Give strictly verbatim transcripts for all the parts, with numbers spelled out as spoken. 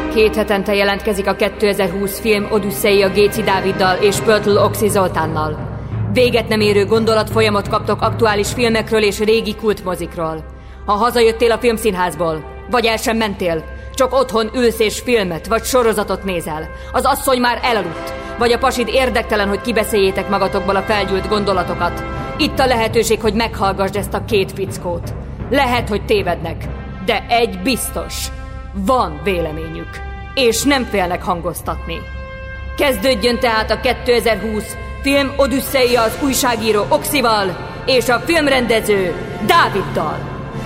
Két hetente jelentkezik a kétezer-húsz film Odüsszei Géci Dáviddal és Pöltl Oxy Zoltánnal. Véget nem érő gondolatfolyamot kaptok aktuális filmekről és régi kultmozikról. Ha hazajöttél a filmszínházból, vagy el sem mentél, csak otthon ülsz és filmet vagy sorozatot nézel, az asszony már elaludt, vagy a pasid érdektelen, hogy kibeszéljétek magatokból a felgyűlt gondolatokat, itt a lehetőség, hogy meghallgassd ezt a két fickót. Lehet, hogy tévednek, de egy biztos. Van véleményük, és nem félnek hangoztatni. Kezdődjön tehát a kétezer-húsz film Odüsszeia az újságíró Oxival és a filmrendező Dáviddal.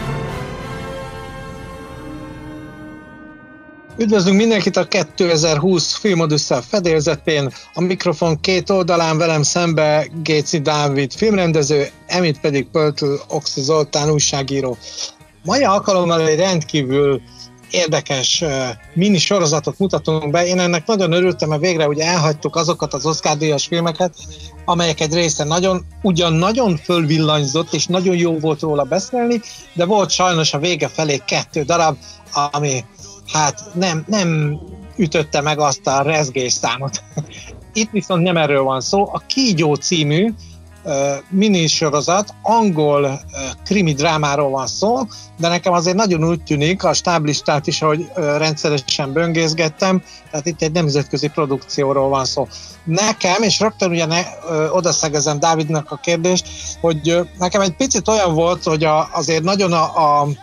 Üdvözlünk mindenkit a kétezer-húsz film Odüsszea fedélzetén. A mikrofon két oldalán velem szembe Géci Dávid filmrendező, Emit pedig Pöltl Oxy Zoltán újságíró. Mai alkalommal egy rendkívül érdekes uh, mini sorozatot mutatunk be. Én ennek nagyon örültem, mert végre ugye elhagytuk azokat az Oscar-díjas filmeket, amelyek egy része nagyon, ugyan nagyon fölvillanyzott, és nagyon jó volt róla beszélni, de volt sajnos a vége felé kettő darab, ami hát nem, nem ütötte meg azt a rezgés számot. Itt viszont nem erről van szó. A Kígyó című uh, minisorozat, angol uh, krimi drámáról van szó, de nekem azért nagyon úgy tűnik, a stáblistát is, ahogy uh, rendszeresen böngészgettem, tehát itt egy nemzetközi produkcióról van szó. Nekem, és rögtön ugye ne, uh, odaszegezem Dávidnak a kérdést, hogy uh, nekem egy picit olyan volt, hogy a, azért nagyon a, a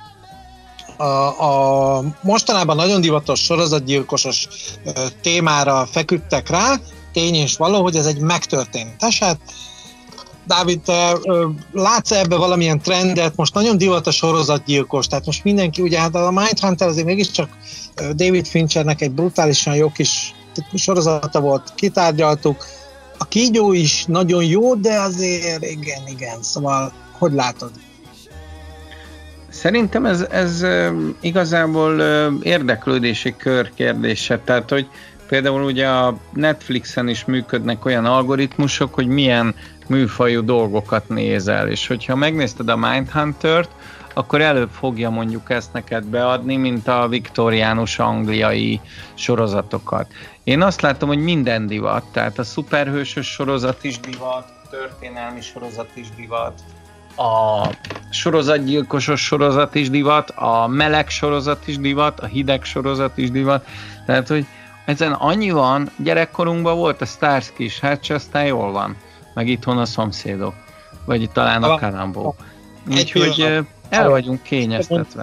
A, a mostanában nagyon divatos sorozatgyilkosos ö, témára feküdtek rá, tény és való, hogy ez egy megtörtént eset. Dávid, te ö, látsz ebbe valamilyen trendet? Most nagyon divatos sorozatgyilkos, tehát most mindenki, ugye hát a Mindhunter azért mégiscsak ö, David Finchernek egy brutálisan jó kis sorozata volt, kitárgyaltuk. A Kígyó is nagyon jó, de azért igen, igen, szóval hogy látod? Szerintem ez, ez igazából érdeklődési kör kérdése, tehát hogy például ugye a Netflixen is működnek olyan algoritmusok, hogy milyen műfajú dolgokat nézel, és hogyha megnézted a Mindhuntert, akkor előbb fogja mondjuk ezt neked beadni, mint a viktoriánus angliai sorozatokat. Én azt látom, hogy minden divat, tehát a szuperhősös sorozat is divat, a történelmi sorozat is divat, a sorozatgyilkosos sorozat is divat, a meleg sorozat is divat, a hideg sorozat is divat, tehát hogy ezen annyi van, gyerekkorunkban volt a Starsky és Hutch, aztán jól van, meg itthon a Szomszédok, vagy talán a Columbo. Úgyhogy el vagyunk kényeztetve.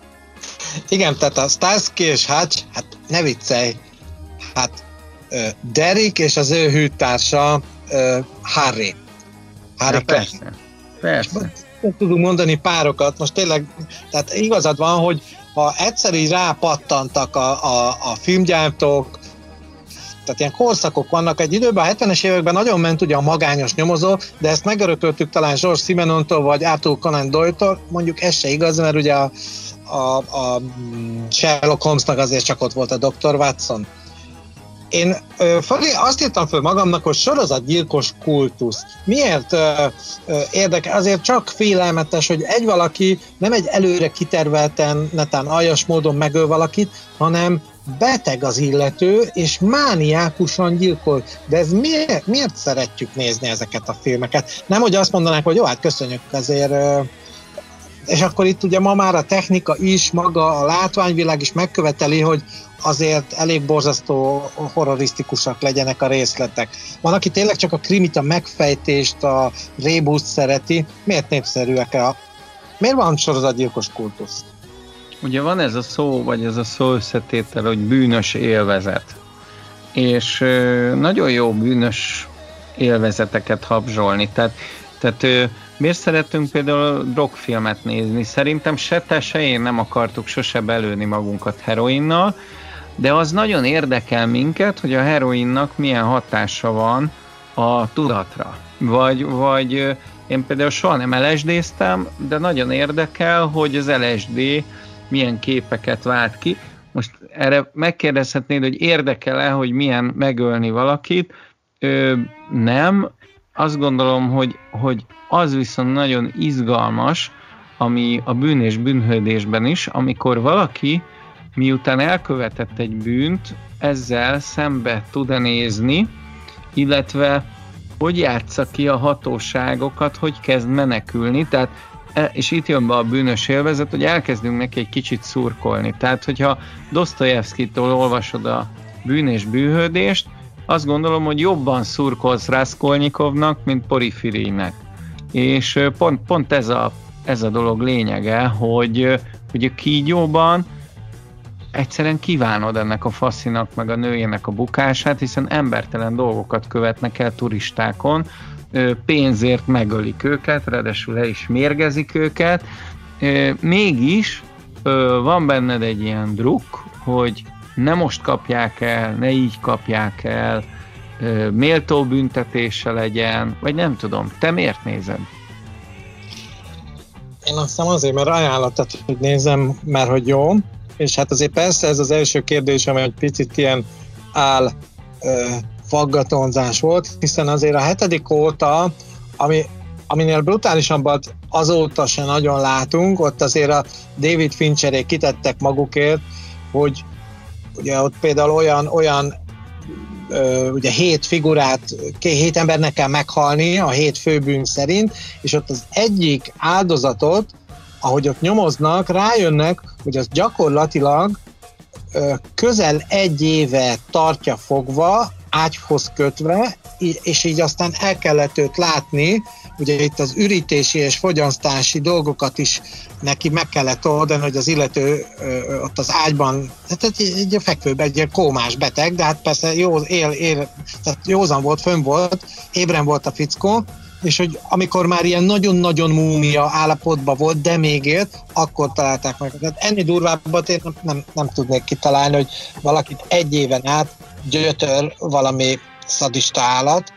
Igen, tehát a Starsky és Hutch, hát ne viccelj, hát Derek és az ő hűtársa Harry. Harry persze. Persze. Nem tudunk mondani párokat, most tényleg, tehát igazad van, hogy ha egyszer így rápattantak a, a, a filmgyártók, tehát ilyen korszakok vannak, egy időben, a hetvenes években nagyon ment ugye a magányos nyomozó, de ezt megörököltük talán George Simenon-tól, vagy Arthur Conan Doyle-tól, mondjuk ez se igaz, mert ugye a, a, a Sherlock Holmesnak azért csak ott volt a doktor Watson. Én ö, felé azt írtam föl magamnak, hogy sorozatgyilkos kultusz. Miért ö, ö, érdekel? Azért csak félelmetes, hogy egy valaki nem egy előre kitervelten, netán aljas módon megöl valakit, hanem beteg az illető, és mániákusan gyilkol. De ez miért, miért szeretjük nézni ezeket a filmeket? Nem, hogy azt mondanánk, hogy jó, hát köszönjük azért... Ö, és akkor itt ugye ma már a technika is, maga a látványvilág is megköveteli, hogy azért elég borzasztó horrorisztikusak legyenek a részletek. Van, aki tényleg csak a krimit, a megfejtést, a rébuszt szereti. Miért népszerűek a... Miért van sorozatgyilkos kultusz? Ugye van ez a szó, vagy ez a szó összetétel, hogy bűnös élvezet. És nagyon jó bűnös élvezeteket habzsolni. Tehát, tehát miért szeretünk például drogfilmet nézni? Szerintem se te, se én nem akartuk sose belőni magunkat heroinnal, de az nagyon érdekel minket, hogy a heroinnak milyen hatása van a tudatra. Vagy, vagy én például soha nem el es dé-ztem, de nagyon érdekel, hogy az el es dé milyen képeket vált ki. Most erre megkérdezhetnéd, hogy érdekel-e, hogy milyen megölni valakit? Ö, nem. Azt gondolom, hogy, hogy az viszont nagyon izgalmas, ami a bűn és bűnhődésben is, amikor valaki miután elkövetett egy bűnt, ezzel szembe tud nézni, illetve hogy játsza ki a hatóságokat, hogy kezd menekülni, tehát, és itt jön be a bűnös élvezet, hogy elkezdünk neki egy kicsit szurkolni. Tehát, hogyha Dosztojevszkitól olvasod a Bűn és bűnhődést, azt gondolom, hogy jobban szurkolsz Raskolnikovnak, mint Porifirinek. És pont, pont ez, a, ez a dolog lényege, hogy, hogy a kígyóban egyszerűen kívánod ennek a faszinak, meg a nőjének a bukását, hiszen embertelen dolgokat követnek el turistákon, pénzért megölik őket, ráadásul le is mérgezik őket. Mégis van benned egy ilyen drukk, hogy ne most kapják el, ne így kapják el, méltó büntetése legyen, vagy nem tudom. Te miért nézed? Én azt hiszem azért, mert ajánlatot, hogy nézem, mert hogy jó, és hát azért persze ez az első kérdés, amely egy picit ilyen áll ö, faggatózás volt, hiszen azért a hetedik óta, ami, aminél brutálisabbat azóta se nagyon látunk, ott azért a David Fincherék kitettek magukért, hogy ugye ott például olyan, olyan ö, ugye hét figurát, hét embernek kell meghalni a hét főbűn szerint, és ott az egyik áldozatot, ahogy ott nyomoznak, rájönnek, hogy az gyakorlatilag ö, közel egy éve tartja fogva, ágyhoz kötve, és így aztán el kellett őt látni, ugye itt az ürítési és fogyasztási dolgokat is neki meg kellett oldani, hogy az illető ö, ott az ágyban, tehát egy, egy fekvőben, egy kómás beteg, de hát persze jó, él, él, tehát józan volt, fönn volt, ébren volt a fickó, és hogy amikor már ilyen nagyon-nagyon múmia állapotban volt, de még élt, akkor találták meg. Tehát ennél durvábbat én nem, nem, nem tudnék kitalálni, hogy valakit egy éven át gyötör valami szadista állat.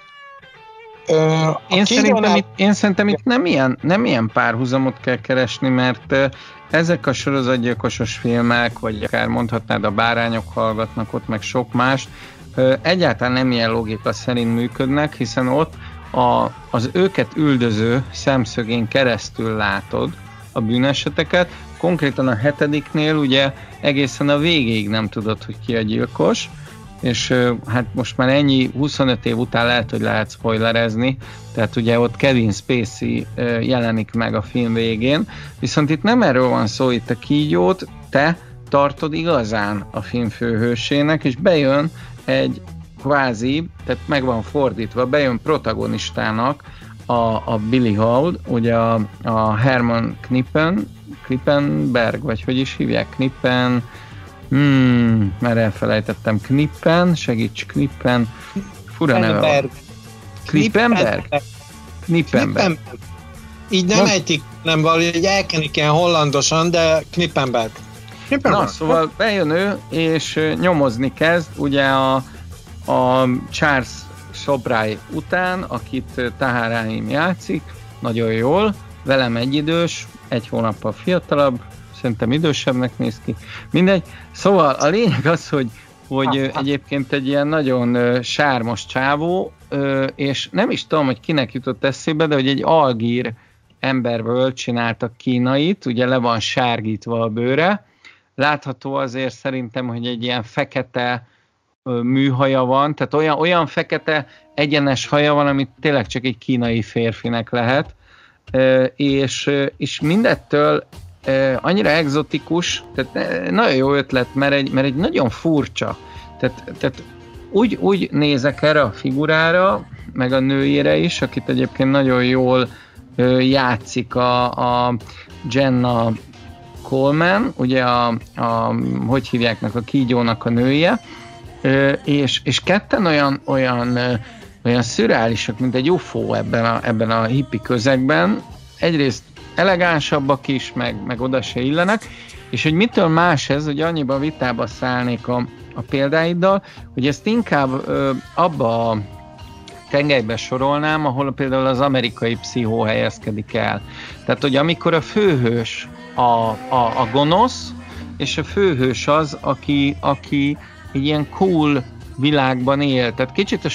Ö, én, szerintem el... itt, én szerintem itt nem ilyen, nem ilyen párhuzamot kell keresni, mert ezek a sorozatgyilkosos filmek, vagy akár mondhatnád a Bárányok hallgatnak ott, meg sok más, egyáltalán nem ilyen logika szerint működnek, hiszen ott A, az őket üldöző szemszögén keresztül látod a bűneseteket, konkrétan a hetediknél ugye egészen a végéig nem tudod, hogy ki a gyilkos, és hát most már ennyi huszonöt év után lehet, hogy lehet spoilerezni, tehát ugye ott Kevin Spacey jelenik meg a film végén, viszont itt nem erről van szó, itt a kígyót te tartod igazán a film főhősének, és bejön egy kvázi, tehát meg van fordítva, bejön protagonistának a, a Billy Howard, ugye a, a Herman Knippen, Knippenberg, vagy hogy is hívják, Knippen, hmm, már elfelejtettem, Knippen, segíts, Knippen, fura neve. Knippenberg? Knippenberg. Így nem ejtik, nem valahogy elkenik ilyen hollandosan, de Knippenberg. Na, szóval bejön ő, és nyomozni kezd, ugye a a Charles Sobrai után, akit Tahar Rahim játszik, nagyon jól, velem egyidős, egy hónappal fiatalabb, szerintem idősebbnek néz ki, mindegy. Szóval a lényeg az, hogy, hogy egyébként egy ilyen nagyon sármos csávó, és nem is tudom, hogy kinek jutott eszébe, de hogy egy algír emberből csináltak kínait, ugye le van sárgítva a bőre, látható azért szerintem, hogy egy ilyen fekete műhaja van, tehát olyan, olyan fekete egyenes haja van, amit tényleg csak egy kínai férfinek lehet, és, és mindettől annyira egzotikus, tehát nagyon jó ötlet, mert egy, mert egy nagyon furcsa, tehát, tehát úgy, úgy nézek erre a figurára, meg a nőjére is, akit egyébként nagyon jól játszik a, a Jenna Coleman, ugye a, a hogy hívják a kígyónak a nője, és, és ketten olyan, olyan, olyan szürreálisak, mint egy ufó ebben a, ebben a hippi közegben. Egyrészt elegánsabbak is, meg, meg oda se illenek, és hogy mitől más ez, hogy annyiban vitába szállnék a, a példáiddal, hogy ezt inkább ö, abba a tengelybe sorolnám, ahol például az Amerikai Pszichó helyezkedik el. Tehát, hogy amikor a főhős a, a, a gonosz, és a főhős az, aki, aki egy ilyen cool világban él. Tehát kicsit a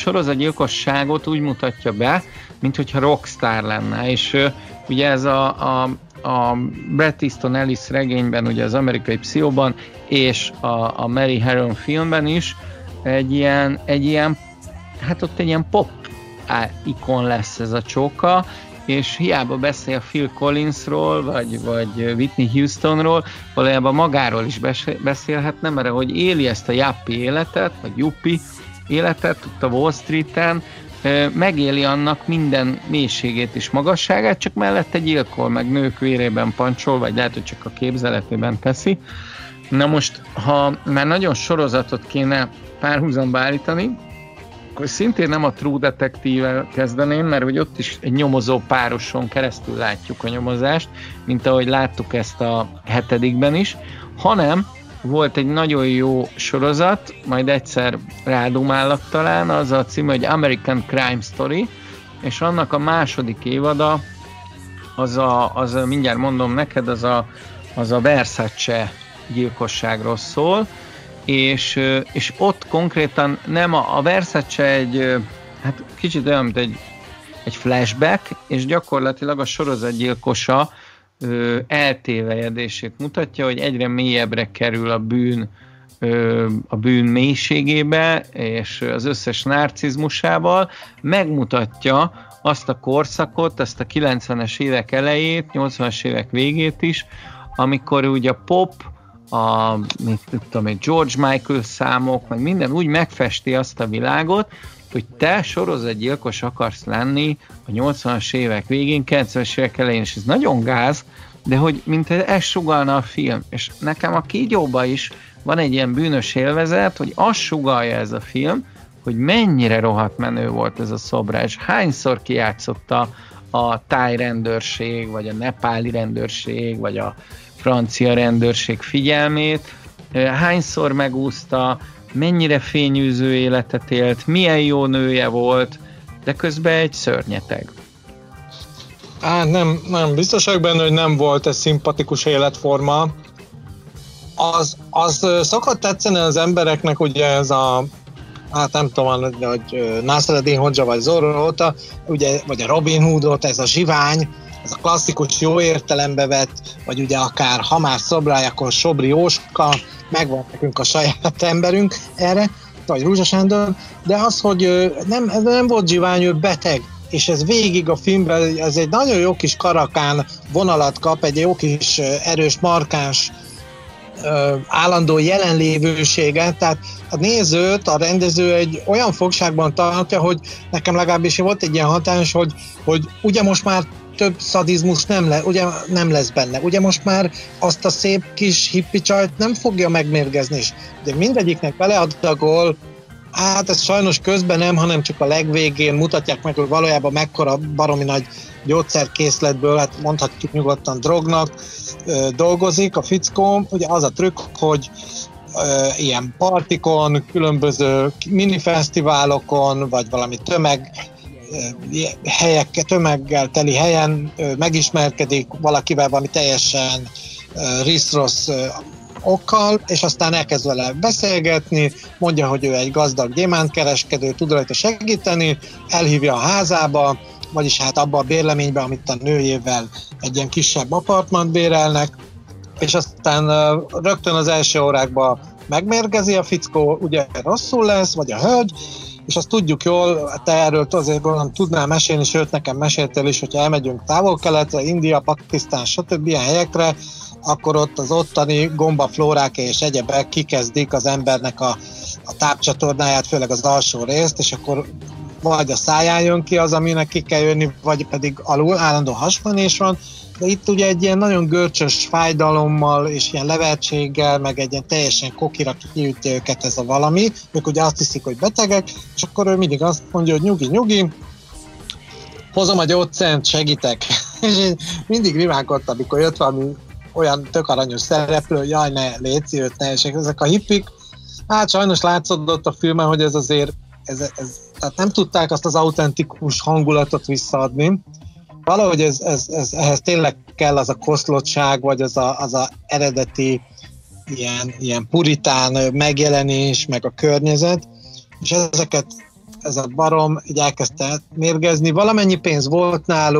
sorozatgyilkosságot úgy mutatja be, mint hogyha rockstar lenne. És uh, ugye ez a, a, a Bret Easton Ellis regényben, ugye az Amerikai Pszichóban, és a, a Mary Harron filmben is egy ilyen, egy ilyen, hát ott egy ilyen pop ikon lesz ez a csóka, és hiába beszél Phil Collinsról, vagy, vagy Whitney Houstonról, valójában magáról is beszélhetne, mert ahogy éli ezt a yuppie életet, vagy yuppie életet, ott a Wall Streeten, megéli annak minden mélységét és magasságát, csak mellette gyilkol, meg nők vérében pancsol, vagy lehet, hogy csak a képzeletében teszi. Na most, ha már nagyon sorozatot kéne párhuzamba állítani, akkor szintén nem a True Detective-vel kezdeném, mert hogy ott is egy nyomozó pároson keresztül látjuk a nyomozást, mint ahogy láttuk ezt a hetedikben is, hanem volt egy nagyon jó sorozat, majd egyszer rádumálak talán, az a címe, hogy American Crime Story, és annak a második évada, az a, az a mindjárt mondom neked, az a, az a Versace gyilkosságról szól, és, és ott konkrétan nem a, a Versace egy, hát kicsit olyan, mint egy, egy flashback, és gyakorlatilag a sorozatgyilkosa ö, eltévejedését mutatja, hogy egyre mélyebbre kerül a bűn, ö, a bűn mélységébe, és az összes narcizmusával megmutatja azt a korszakot, azt a kilencvenes évek elejét, nyolcvanas évek végét is, amikor ugye a pop, a mit, mit tudom én, George Michael számok, meg minden úgy megfesti azt a világot, hogy te sorozatgyilkos akarsz lenni a nyolcvanas évek végén, kilencvenes évek elején, és ez nagyon gáz, de hogy mint ez sugallna a film. És nekem a Kígyóban is van egy ilyen bűnös élvezet, hogy azt sugallja ez a film, hogy mennyire rohadt menő volt ez a szobrás. Hányszor kijátszotta a táj rendőrség, vagy a nepáli rendőrség, vagy a francia rendőrség figyelmét, hányszor megúszta, mennyire fényűző életet élt, milyen jó nője volt, de közben egy szörnyeteg. Á, nem, nem, biztos vagyok benne, hogy nem volt ez szimpatikus életforma. Az, az szokott tetszeni az embereknek, ugye ez a, hát nem tudom, hogy Nasreddin Hodja vagy Zorro, ugye, vagy a Robin Hoodot, ez a zsivány, ez a klasszikus jó értelembe vett, vagy ugye akár ha már szobrály, akkor Sobri Jóska, megvan nekünk a saját emberünk erre, vagy Rúzsa Sándor, de az, hogy nem, ez nem volt zsivány, ő beteg, és ez végig a filmben, ez egy nagyon jó kis karakán vonalat kap, egy jó kis erős, markáns, állandó jelenlévőséget, tehát a nézőt, a rendező egy olyan fogságban tartja, hogy nekem legalábbis volt egy ilyen hatás, hogy, hogy ugye most már több szadizmus nem, le, ugye nem lesz benne. Ugye most már azt a szép kis hippi csajt nem fogja megmérgezni. És ugye mindegyiknek beleadagol, hát ez sajnos közben nem, hanem csak a legvégén mutatják meg, hogy valójában mekkora baromi nagy gyógyszerkészletből, hát mondhatjuk nyugodtan drognak ö, dolgozik a fickó. Ugye az a trükk, hogy ö, ilyen partikon, különböző minifesztiválokon, vagy valami tömeg helyek, tömeggel teli helyen megismerkedik valakivel valami teljesen risz-rossz okkal, és aztán elkezd vele beszélgetni, mondja, hogy ő egy gazdag gyémántkereskedő, tud rajta segíteni, elhívja a házába, vagyis hát abba a bérleménybe, amit a nőjével egy ilyen kisebb apartmant bérelnek, és aztán rögtön az első órákban megmérgezi a fickó, ugye rosszul lesz, vagy a hölgy, és azt tudjuk jól, te erről azért gondolom tudnál mesélni, sőt nekem meséltél is, hogyha elmegyünk távol-keletre, India, Pakisztán, stb. Ilyen helyekre, akkor ott az ottani gombaflórák és egyebek kikezdik az embernek a, a tápcsatornáját, főleg az alsó részt, és akkor vagy a száján jön ki az, aminek ki kell jönni, vagy pedig alul, állandó hasmenés van, de itt ugye egy ilyen nagyon görcsös fájdalommal és ilyen levertséggel, meg egy ilyen teljesen kokira kiüti őket ez a valami, ők ugye azt hiszik, hogy betegek, és akkor ő mindig azt mondja, hogy nyugi, nyugi, hozom a gyógyszert, segítek. És én mindig rimánkodtam, amikor jött valami olyan tök aranyos szereplő, jaj ne, léci őt, ne, és ezek a hippik, hát sajnos látszódott a filmen, hogy ez azért, ez, ez, tehát nem tudták azt az autentikus hangulatot visszaadni. Valahogy ez, ez, ez, ehhez tényleg kell az a koszlottság, vagy az a, az a eredeti ilyen, ilyen puritán megjelenés, meg a környezet, és ezeket, ez a barom így elkezdte mérgezni. Valamennyi pénz volt náluk,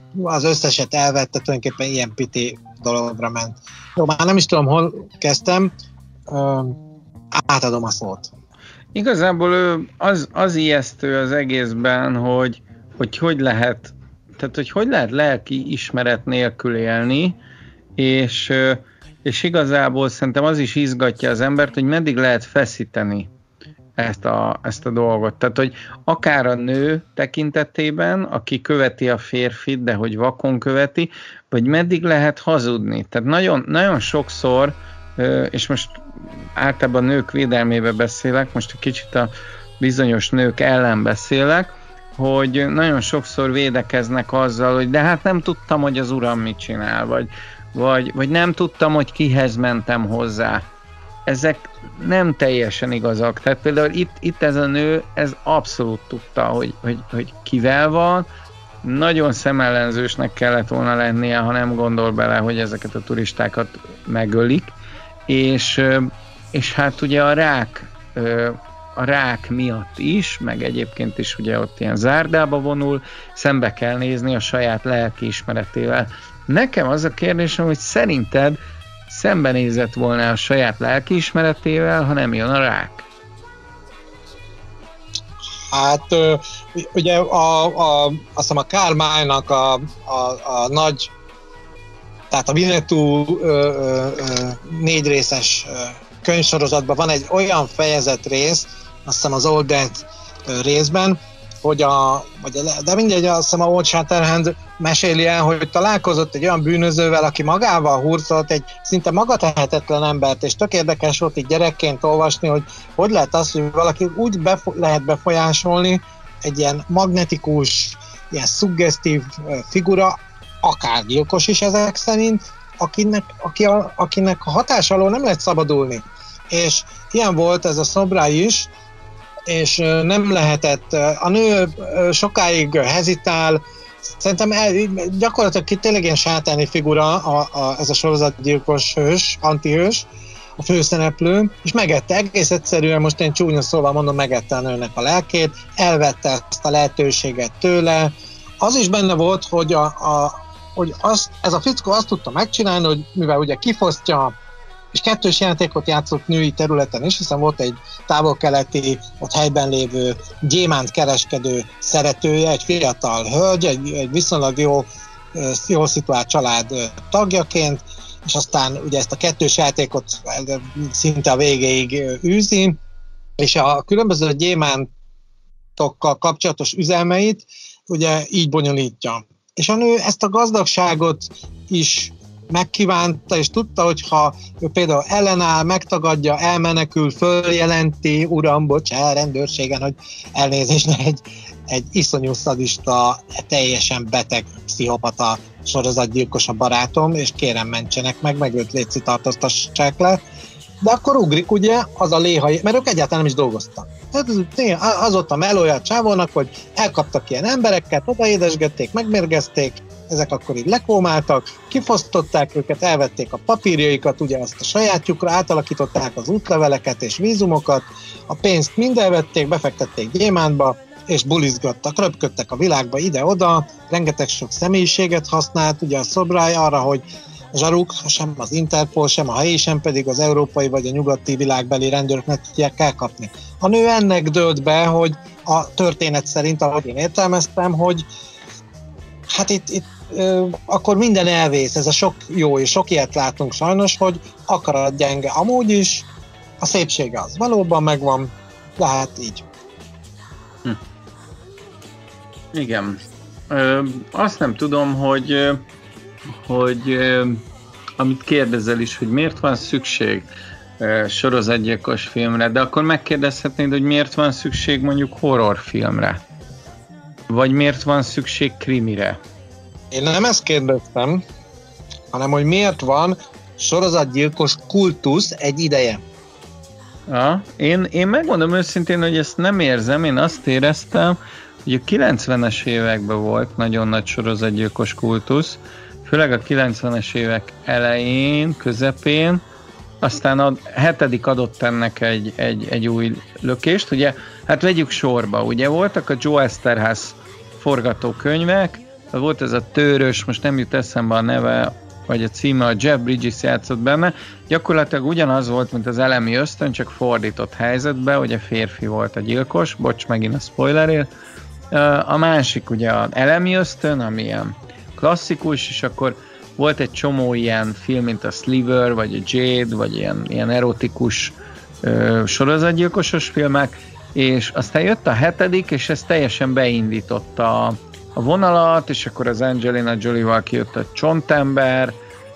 az összeset elvette, tulajdonképpen ilyen piti dologra ment. Jó, már nem is tudom, hol kezdtem, átadom a szót. Igazából az, az ijesztő az egészben, hogy, hogy hogy lehet, tehát hogy hogy lehet lelki ismeret nélkül élni, és, és igazából szerintem az is izgatja az embert, hogy meddig lehet feszíteni ezt a, ezt a dolgot. Tehát, hogy akár a nő tekintetében, aki követi a férfit, de hogy vakon követi, vagy meddig lehet hazudni. Tehát nagyon, nagyon sokszor, és most általában nők védelmébe beszélek, most egy kicsit a bizonyos nők ellen beszélek, hogy nagyon sokszor védekeznek azzal, hogy de hát nem tudtam, hogy az uram mit csinál, vagy, vagy, vagy nem tudtam, hogy kihez mentem hozzá. Ezek nem teljesen igazak. Tehát például itt, itt ez a nő, ez abszolút tudta, hogy, hogy, hogy kivel van, nagyon szemellenzősnek kellett volna lennie, ha nem gondol bele, hogy ezeket a turistákat megölik, és, és hát ugye a rák, a rák miatt is, meg egyébként is ugye ott ilyen zárdába vonul, szembe kell nézni a saját lelkiismeretével. Nekem az a kérdésem, hogy szerinted szembenézett volna a saját lelkiismeretével, ha nem jön a rák? Hát ugye a, a, azt hiszem a Karl May-nak a, a, a nagy, tehát a Winnetou négy részes könyvsorozatban van egy olyan fejezet rész, azt hiszem az Old Death részben, hogy a, vagy a, de mindegy, azt hiszem a Old Shatterhand meséli el, hogy találkozott egy olyan bűnözővel, aki magával hurcolt egy szinte magatehetetlen embert, és tök érdekes volt így gyerekként olvasni, hogy hogy lehet az, hogy valaki úgy befo- lehet befolyásolni egy ilyen magnetikus, ilyen szuggesztív figura, akár gyilkos is ezek szerint, akinek, aki a, akinek a hatás alól nem lehet szabadulni. És ilyen volt ez a Sobrai is, és nem lehetett, a nő sokáig hezitál, szerintem el, gyakorlatilag tényleg ilyen sátáni figura a, a, ez a sorozatgyilkos hős, antihős, a főszereplő, és megette, egész egyszerűen, most én csúnya szóval mondom, megette a nőnek a lelkét, elvette ezt a lehetőséget tőle. Az is benne volt, hogy, a, a, hogy az, ez a fickó azt tudta megcsinálni, hogy mivel ugye kifosztja, és kettős játékot játszott női területen is, hiszen volt egy távol-keleti, ott helyben lévő gyémánt kereskedő szeretője, egy fiatal hölgy, egy, egy viszonylag jó, jól szituált család tagjaként, és aztán ugye ezt a kettős játékot szinte a végéig űzi, és a különböző gyémántokkal kapcsolatos üzelmeit ugye így bonyolítja. És a nő ezt a gazdagságot is megkívánta, és tudta, hogy ha ő például ellenáll, megtagadja, elmenekül, följelenti, uram, bocsá, rendőrségen, hogy elnézést, egy, egy iszonyú szadista, teljesen beteg pszichopata sorozatgyilkos a barátom, és kérem mentsenek meg, meg őt létszi tartóztassák le. De akkor ugrik ugye az a léha, mert ők egyáltalán nem is dolgoztak. Tehát az ott a melója a csávónak, hogy elkaptak ilyen embereket, odaédesgették, megmérgezték, ezek akkor így lekómáltak, kifosztották őket, elvették a papírjaikat, ugye azt a sajátjukra, átalakították az útleveleket és vízumokat, a pénzt mind elvették, befektették gyémántba, és bulizgattak, röpködtek a világba ide-oda, rengeteg sok személyiséget használt, ugye a Sobrai arra, hogy zsaruk, sem az Interpol, sem a helyi, sem pedig az európai vagy a nyugati világbeli rendőrök ne tudják elkapni. A nő ennek dőlt be, hogy a történet szerint, ahogy én értelmeztem, hogy hát itt, itt ö, akkor minden elvész, ez a sok jó, és sok ilyet látunk sajnos, hogy akarat gyenge amúgy is, a szépsége az valóban megvan, de hát így. Hm. Igen. Ö, azt nem tudom, hogy, hogy amit kérdezel is, hogy miért van szükség sorozatgyilkos filmre, de akkor megkérdezhetnéd, hogy miért van szükség mondjuk horrorfilmre? Vagy miért van szükség krimire? Én nem ezt kérdeztem, hanem hogy miért van sorozatgyilkos kultusz egy ideje. Ja, én, én megmondom őszintén, hogy ezt nem érzem, én azt éreztem, hogy a kilencvenes években volt nagyon nagy sorozatgyilkos kultusz, főleg a kilencvenes évek elején, közepén, aztán a hetedik adott ennek egy, egy, egy új lökést, ugye, hát vegyük sorba, ugye voltak a Joe Eszterház forgatókönyvek, volt ez a tőrös, most nem jut eszembe a neve, vagy a címe, a Jeff Bridges játszott benne, gyakorlatilag ugyanaz volt, mint az Elemi ösztön, csak fordított helyzetben, ugye férfi volt a gyilkos, bocs, megint a spoilerért. A másik ugye az Elemi ösztön, ami ilyen klasszikus, és akkor volt egy csomó ilyen film, mint a Sliver, vagy a Jade, vagy ilyen, ilyen erotikus ö, sorozatgyilkosos filmek, és aztán jött a hetedik, és ez teljesen beindította a, a vonalat, és akkor az Angelina Jolie-val kijött a Csontember,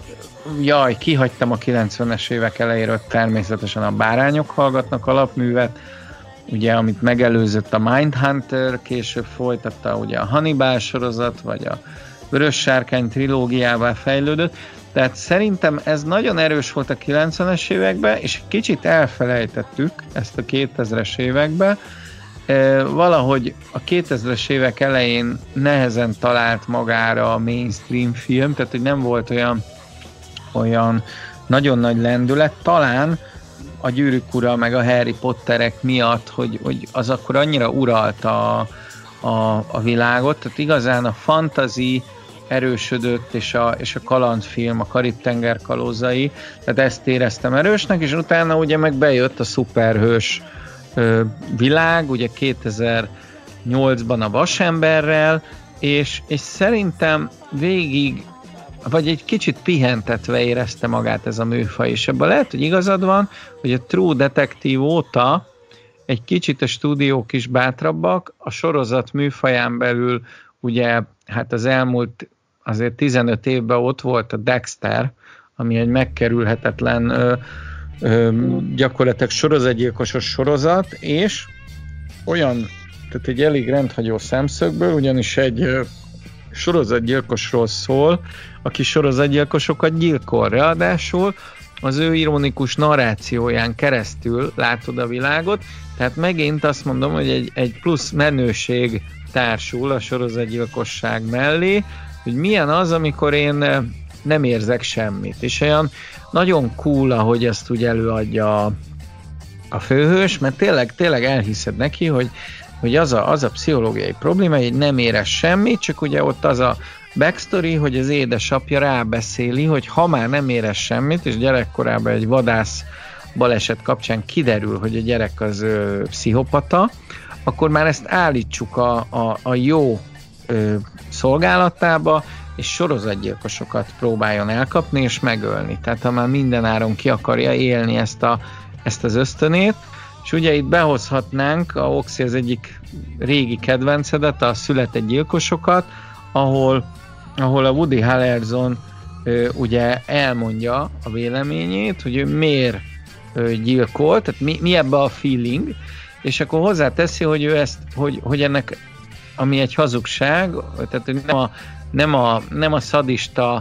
jaj, kihagytam a kilencvenes évek elejéről természetesen a Bárányok hallgatnak alapművet, ugye, amit megelőzött a Mindhunter, később folytatta ugye a Hannibal sorozat, vagy a Vörös Sárkány trilógiává fejlődött, tehát szerintem ez nagyon erős volt a kilencvenes években, és kicsit elfelejtettük ezt a kétezres években. E, valahogy a kétezres évek elején nehezen talált magára a mainstream film, tehát hogy nem volt olyan, olyan nagyon nagy lendület, talán a Gyűrűk ura meg a Harry Potterek miatt, hogy, hogy az akkor annyira uralta a, a, a világot, tehát igazán a fantasy erősödött, és a, és a kalandfilm, a Karib-tenger kalózai, tehát ezt éreztem erősnek, és utána ugye meg bejött a szuperhős ö, világ, ugye kétezer-nyolcban a Vasemberrel, és, és szerintem végig, vagy egy kicsit pihentetve érezte magát ez a műfaj, és ebben lehet, hogy igazad van, hogy a True Detective óta egy kicsit a stúdiók is bátrabbak, a sorozat műfaján belül ugye hát az elmúlt azért tizenöt évben ott volt a Dexter, ami egy megkerülhetetlen ö, ö, gyakorlatilag sorozatgyilkosos sorozat, és olyan, tehát egy elég rendhagyó szemszögből, ugyanis egy ö, sorozatgyilkosról szól, aki sorozatgyilkosokat gyilkol, ráadásul az ő ironikus narrációján keresztül látod a világot, tehát megint azt mondom, hogy egy, egy plusz menőség társul a sorozatgyilkosság mellé, hogy milyen az, amikor én nem érzek semmit. És olyan nagyon cool, ahogy ezt úgy előadja a, a főhős, mert tényleg, tényleg elhiszed neki, hogy, hogy az, a, az a pszichológiai probléma, hogy nem érez semmit, csak ugye ott az a backstory, hogy az édesapja rábeszéli, hogy ha már nem érez semmit, és gyerekkorában egy vadász baleset kapcsán kiderül, hogy a gyerek az ö, pszichopata, akkor már ezt állítsuk a, a, a jó ö, szolgálatába, és sorozatgyilkosokat próbáljon elkapni és megölni. Tehát ha már mindenáron ki akarja élni ezt, a, ezt az ösztönét, és ugye itt behozhatnánk, a Oxy az egyik régi kedvencedet, a Született gyilkosokat, ahol, ahol a Woody Harrelson ö, ugye elmondja a véleményét, hogy ő miért ö, gyilkolt, tehát mi, mi ebbe a feeling, és akkor hozzáteszi, hogy ő ezt, hogy, hogy ennek, ami egy hazugság, tehát nem a, nem a, nem a szadista,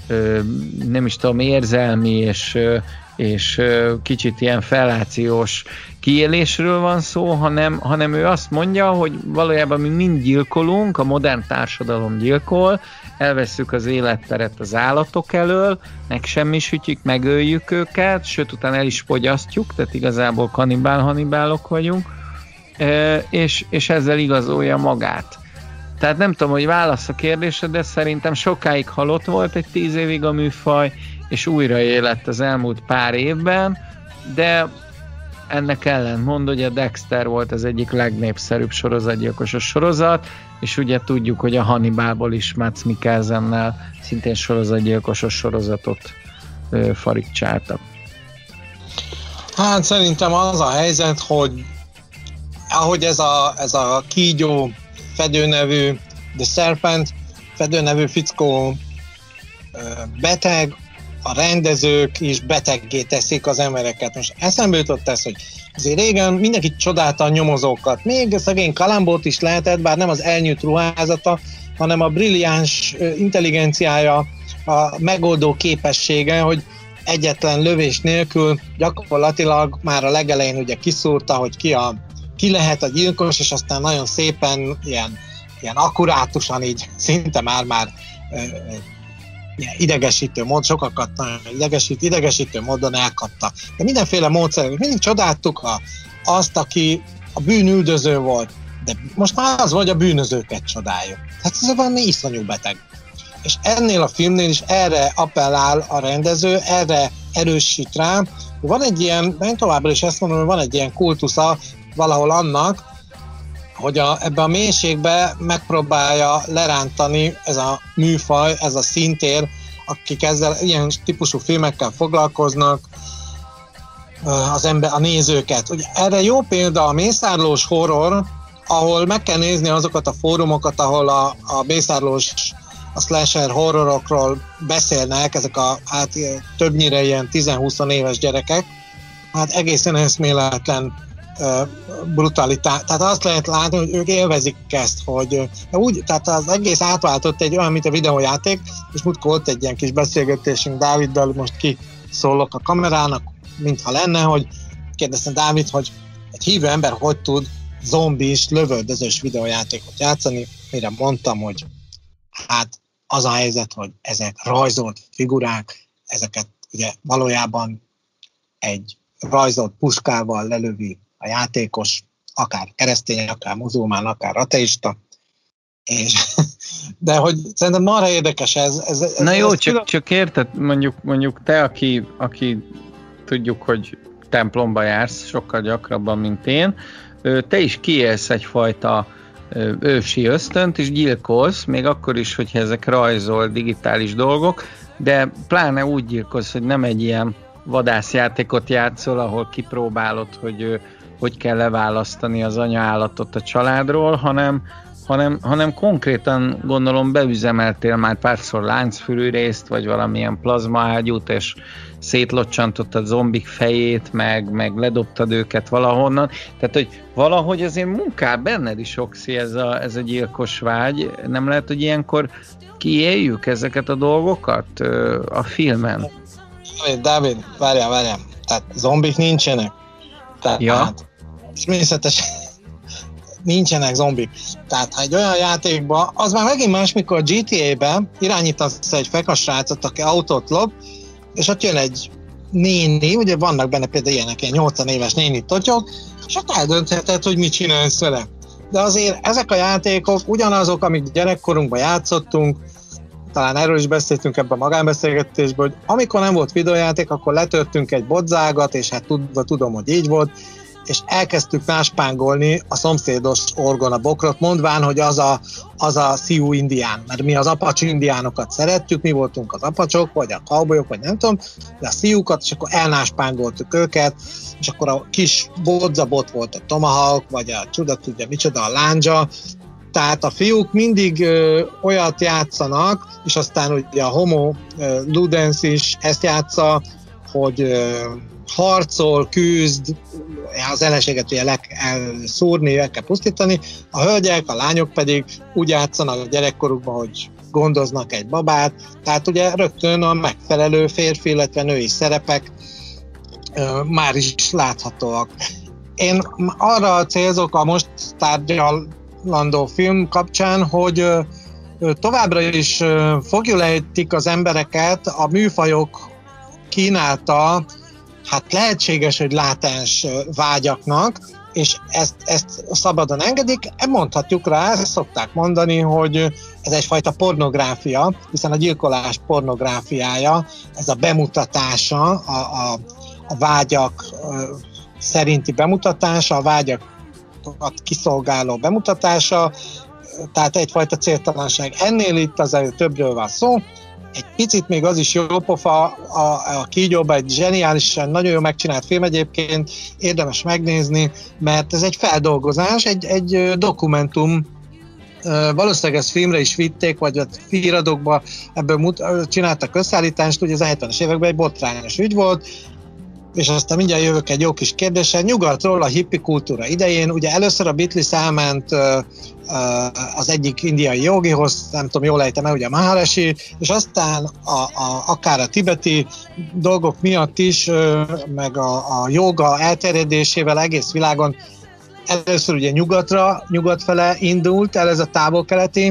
nem is tudom, érzelmi és, és kicsit ilyen fellációs kiélésről van szó, hanem, hanem ő azt mondja, hogy valójában mi mind gyilkolunk, a modern társadalom gyilkol, elvesszük az életteret az állatok elől, megsemmisítjük, megöljük őket, sőt, utána el is fogyasztjuk, tehát igazából kanibál-hanibálok vagyunk, és, és ezzel igazolja magát. Tehát nem tudom, hogy válasz a kérdésre, de szerintem sokáig halott volt egy tíz évig a műfaj, és újraélett az elmúlt pár évben, de ennek ellentmond, hogy a Dexter volt az egyik legnépszerűbb sorozatgyilkosos sorozat, és ugye tudjuk, hogy a Hannibalból is Mads Mikkelsennel szintén sorozatgyilkosos sorozatot ö, farigcsáltak. Hát szerintem az a helyzet, hogy ahogy ez a, ez a kígyó fedőnevű, The Serpent fedőnevű fickó beteg, a rendezők is beteggé teszik az embereket. Most eszembe jutott ez, hogy azért régen mindenki csodálta a nyomozókat. Még a szegény Kalambót is lehetett, bár nem az elnyújt ruházata, hanem a brilliáns intelligenciája, a megoldó képessége, hogy egyetlen lövés nélkül gyakorlatilag már a legelején ugye kiszúrta, hogy ki, a, ki lehet a gyilkos, és aztán nagyon szépen, ilyen, ilyen akkurátusan így szinte már-már idegesítő mód, sokakat nagyon idegesít, idegesítő módon elkapta. De mindenféle módszerek, mindig csodáltuk a, azt, aki a bűnüldöző volt, de most már az, hogy a bűnözőket csodáljuk. Tehát ez valami iszonyú beteg. És ennél a filmnél is erre appellál a rendező, erre erősít rá. Van egy ilyen, én továbbra is ezt mondom, hogy van egy ilyen kultusza valahol annak, hogy a, ebbe a mélységbe megpróbálja lerántani ez a műfaj, ez a színtér, akik ezzel ilyen típusú filmekkel foglalkoznak, az ember, a nézőket. Ugye erre jó példa a mészárlós horror, ahol meg kell nézni azokat a fórumokat, ahol a, a mészárlós, a slasher horrorokról beszélnek, ezek a hát többnyire ilyen tíz-húsz éves gyerekek, hát egészen eszméletlen uh, brutalitás. Tehát azt lehet látni, hogy ők élvezik ezt, hogy úgy, tehát az egész átváltott egy olyan, mint a videójáték, és múltkor volt egy ilyen kis beszélgetésünk Dáviddal, most ki szólok a kamerának, mintha lenne, hogy kérdeztem Dávid, hogy egy hívő ember hogy tud zombis, lövöldözős videójátékot játszani, mire mondtam, hogy hát az a helyzet, hogy ezek rajzolt figurák, ezeket ugye valójában egy rajzolt puskával lelövi a játékos, akár keresztény, akár muzulmán, akár ateista, és, de hogy szerintem marha érdekes ez. ez, ez Na jó, ez csak, csak érted, mondjuk, mondjuk te, aki, aki tudjuk, hogy templomba jársz sokkal gyakrabban, mint én, te is kiélsz egyfajta ősi ösztönt, és gyilkolsz, még akkor is, hogyha ezek rajzol digitális dolgok, de pláne úgy gyilkolsz, hogy nem egy ilyen vadászjátékot játszol, ahol kipróbálod, hogy hogy kell leválasztani az anyaállatot a családról, hanem, hanem, hanem konkrétan gondolom beüzemeltél már párszor láncfűrűrészt, vagy valamilyen plazmaágyút, és szétlocsantottad zombik fejét, meg, meg ledobtad őket valahonnan. Tehát, hogy valahogy azért munkál benned is, Oxi, ez a, ez a gyilkos vágy. Nem lehet, hogy ilyenkor kiéljük ezeket a dolgokat a filmen? Dávid, Dávid, várjál, várjál. Tehát zombik nincsenek. Tehát, ja. hát, természetesen nincsenek zombik. Tehát, ha egy olyan játékban, az már megint más, mikor a gé té á-ben irányítasz egy fekasrácot, aki autót lop, és ott jön egy néni, ugye vannak benne például ilyenek, ilyen nyolcvan éves néni totyok, és ott eldöntheted, hogy mit csinálsz vele. De azért ezek a játékok ugyanazok, amik gyerekkorunkban játszottunk, talán erről is beszéltünk ebben a magánbeszélgetésben, hogy amikor nem volt videójáték, akkor letörtünk egy bodzágat, és hát tudva tudom, hogy így volt, és elkezdtük náspángolni a szomszédos orgonabokrot, mondván, hogy az a, az a Sioux indián, mert mi az apacs indiánokat szeretjük, mi voltunk az apacsok, vagy a cowboyok, vagy nem tudom, de a Sioux-kat, és akkor elnáspángoltuk őket, és akkor a kis bodzabot volt a tomahawk, vagy a csuda tudja micsoda, a lándzsa. Tehát a fiúk mindig ö, olyat játszanak, és aztán ugye a homo ö, ludens is ezt játsza, hogy ö, harcol, küzd, az ellenséget ugye le kell szúrni, le kell pusztítani. A hölgyek, a lányok pedig úgy játszanak a gyerekkorukban, hogy gondoznak egy babát, tehát ugye rögtön a megfelelő férfi, illetve női szerepek ö, már is láthatóak. Én arra célzok a most tárgyalandó film kapcsán, hogy ö, továbbra is ö, fogjulejtik az embereket a műfajok kínálta, hát lehetséges, hogy látens vágyaknak, és ezt, ezt szabadon engedik, mondhatjuk rá, ezt szokták mondani, hogy ez egyfajta pornográfia, hiszen a gyilkolás pornográfiája, ez a bemutatása, a, a, a vágyak szerinti bemutatása, a vágyakat kiszolgáló bemutatása, tehát egyfajta céltalanság. Ennél itt azért többről van szó. Egy picit még az is jó pofa, a, a kígyóban egy zseniálisan, nagyon jó megcsinált film egyébként, érdemes megnézni, mert ez egy feldolgozás, egy, egy dokumentum, valószínűleg ezt filmre is vitték, vagy a híradókban ebből mut, csináltak összeállítást, ugye az hetvenes években egy botrányos ügy volt, és aztán mindjárt jövök egy jó kis kérdéssel. Nyugatról a hippi kultúra idején, ugye először a Beatles elment uh, uh, az egyik indiai jogihoz, nem tudom, jól ejtem el, ugye a Maharishi, és aztán a, a, akár a tibeti dolgok miatt is, uh, meg a, a joga elterjedésével egész világon először ugye nyugatra, nyugat fele indult el ez a távol-keleti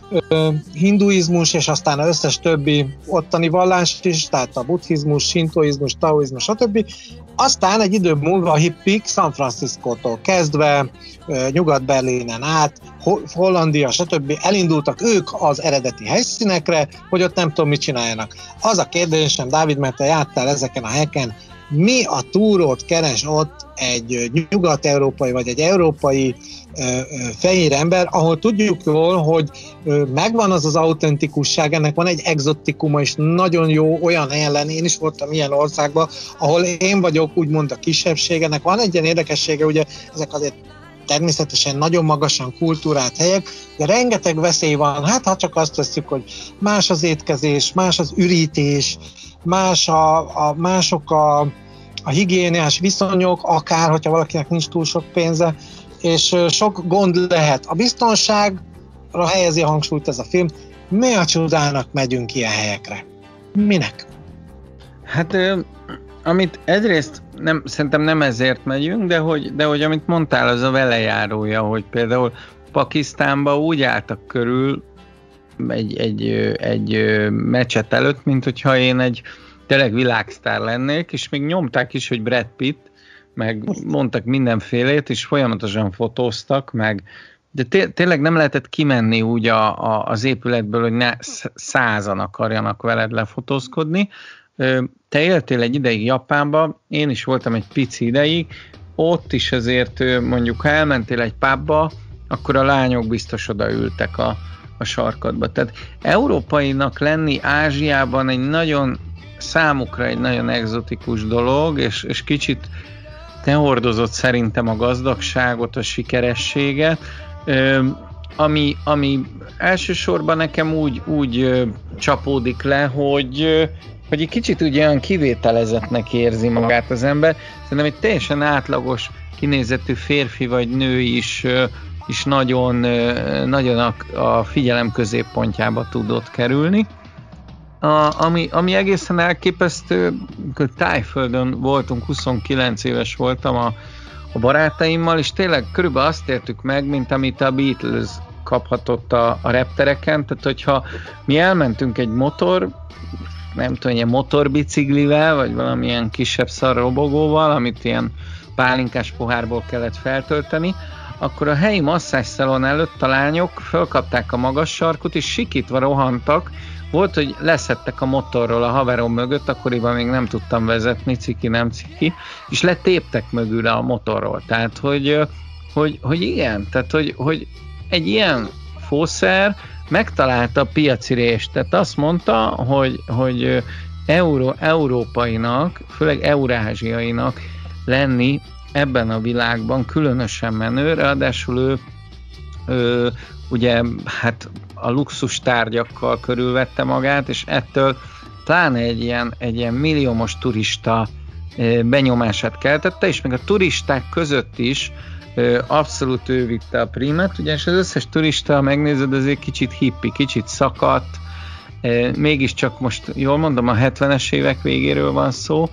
hinduizmus, és aztán az összes többi ottani vallást is, tehát a buddhizmus, sintoizmus, taoizmus, stb. Aztán egy idő múlva a hippik San Franciscótól kezdve, Nyugat-Berlinen át, Hollandia, stb. Elindultak ők az eredeti helyszínekre, hogy ott nem tudom, mit csináljanak. Az a kérdésem, Dávid, mert te jártál ezeken a helyeken, mi a túrót keres ott egy nyugat-európai vagy egy európai ö, ö, fehér ember, ahol tudjuk jól, hogy ö, megvan az az autentikusság, ennek van egy egzotikuma, és nagyon jó olyan helyen lenni. Én is voltam ilyen országban, ahol én vagyok úgymond a kisebbség, ennek van egy ilyen érdekessége, ugye ezek azért természetesen nagyon magasan kultúrált helyek, de rengeteg veszély van. Hát ha csak azt veszük, hogy más az étkezés, más az ürítés, más a, a, mások a, a higiéniás viszonyok, akár, hogyha valakinek nincs túl sok pénze, és sok gond lehet. A biztonságra helyezi a hangsúlyt ez a film. Mi a csodának megyünk ilyen helyekre? Minek? Hát amit egyrészt nem, szerintem nem ezért megyünk, de hogy, de hogy amit mondtál, az a velejárója, hogy például Pakisztánba úgy álltak körül egy, egy, egy meccset előtt, mint hogyha én egy tényleg világsztár lennék, és még nyomták is, hogy Brad Pitt, meg mondtak mindenfélét, és folyamatosan fotóztak, meg de té- tényleg nem lehetett kimenni úgy a, a, az épületből, hogy ne százan akarjanak veled lefotózkodni. Te éltél egy ideig Japánba, én is voltam egy pici ideig, ott is azért mondjuk, ha elmentél egy pubba, akkor a lányok biztos odaültek a, a sarkadba. Tehát európainak lenni Ázsiában egy nagyon, számukra egy nagyon egzotikus dolog, és, és kicsit te hordozott szerintem a gazdagságot, a sikerességet, ami, ami elsősorban nekem úgy, úgy csapódik le, hogy hogy egy kicsit úgy olyan kivételezetnek érzi magát az ember. Szerintem egy teljesen átlagos kinézetű férfi vagy nő is, is nagyon, nagyon a, a figyelem középpontjába tudott kerülni. A, ami, ami egészen elképesztő, hogy Tájföldön voltunk, huszonkilenc éves voltam a, a barátaimmal, és tényleg körülbelül azt értük meg, mint amit a Beatles kaphatott a, a reptereken. Tehát, hogyha mi elmentünk egy motor, nem tudom, ilyen motorbiciklivel, vagy valamilyen kisebb szarrobogóval, amit ilyen pálinkás pohárból kellett feltölteni, akkor a helyi masszázsszalon előtt a lányok fölkapták a magas sarkut, és sikítva rohantak. Volt, hogy leszedtek a motorról a haverom mögött, akkoriban még nem tudtam vezetni, ciki, nem ciki, és letéptek mögül a motorról. Tehát, hogy, hogy, hogy igen, tehát, hogy, hogy egy ilyen fószer megtalálta a piaci rést. Tehát azt mondta, hogy, hogy Euró, európainak, főleg eurázsiainak lenni ebben a világban különösen menő, ráadásul ő, ő ugye hát a luxus tárgyakkal körülvette magát, és ettől pláne egy ilyen, egy ilyen milliómos turista benyomását keltette, és még a turisták között is abszolút ő vitte a prímet, ugyanis az összes turista, megnézed, azért kicsit hippi, kicsit szakadt, mégiscsak most jól mondom, a hetvenes évek végéről van szó,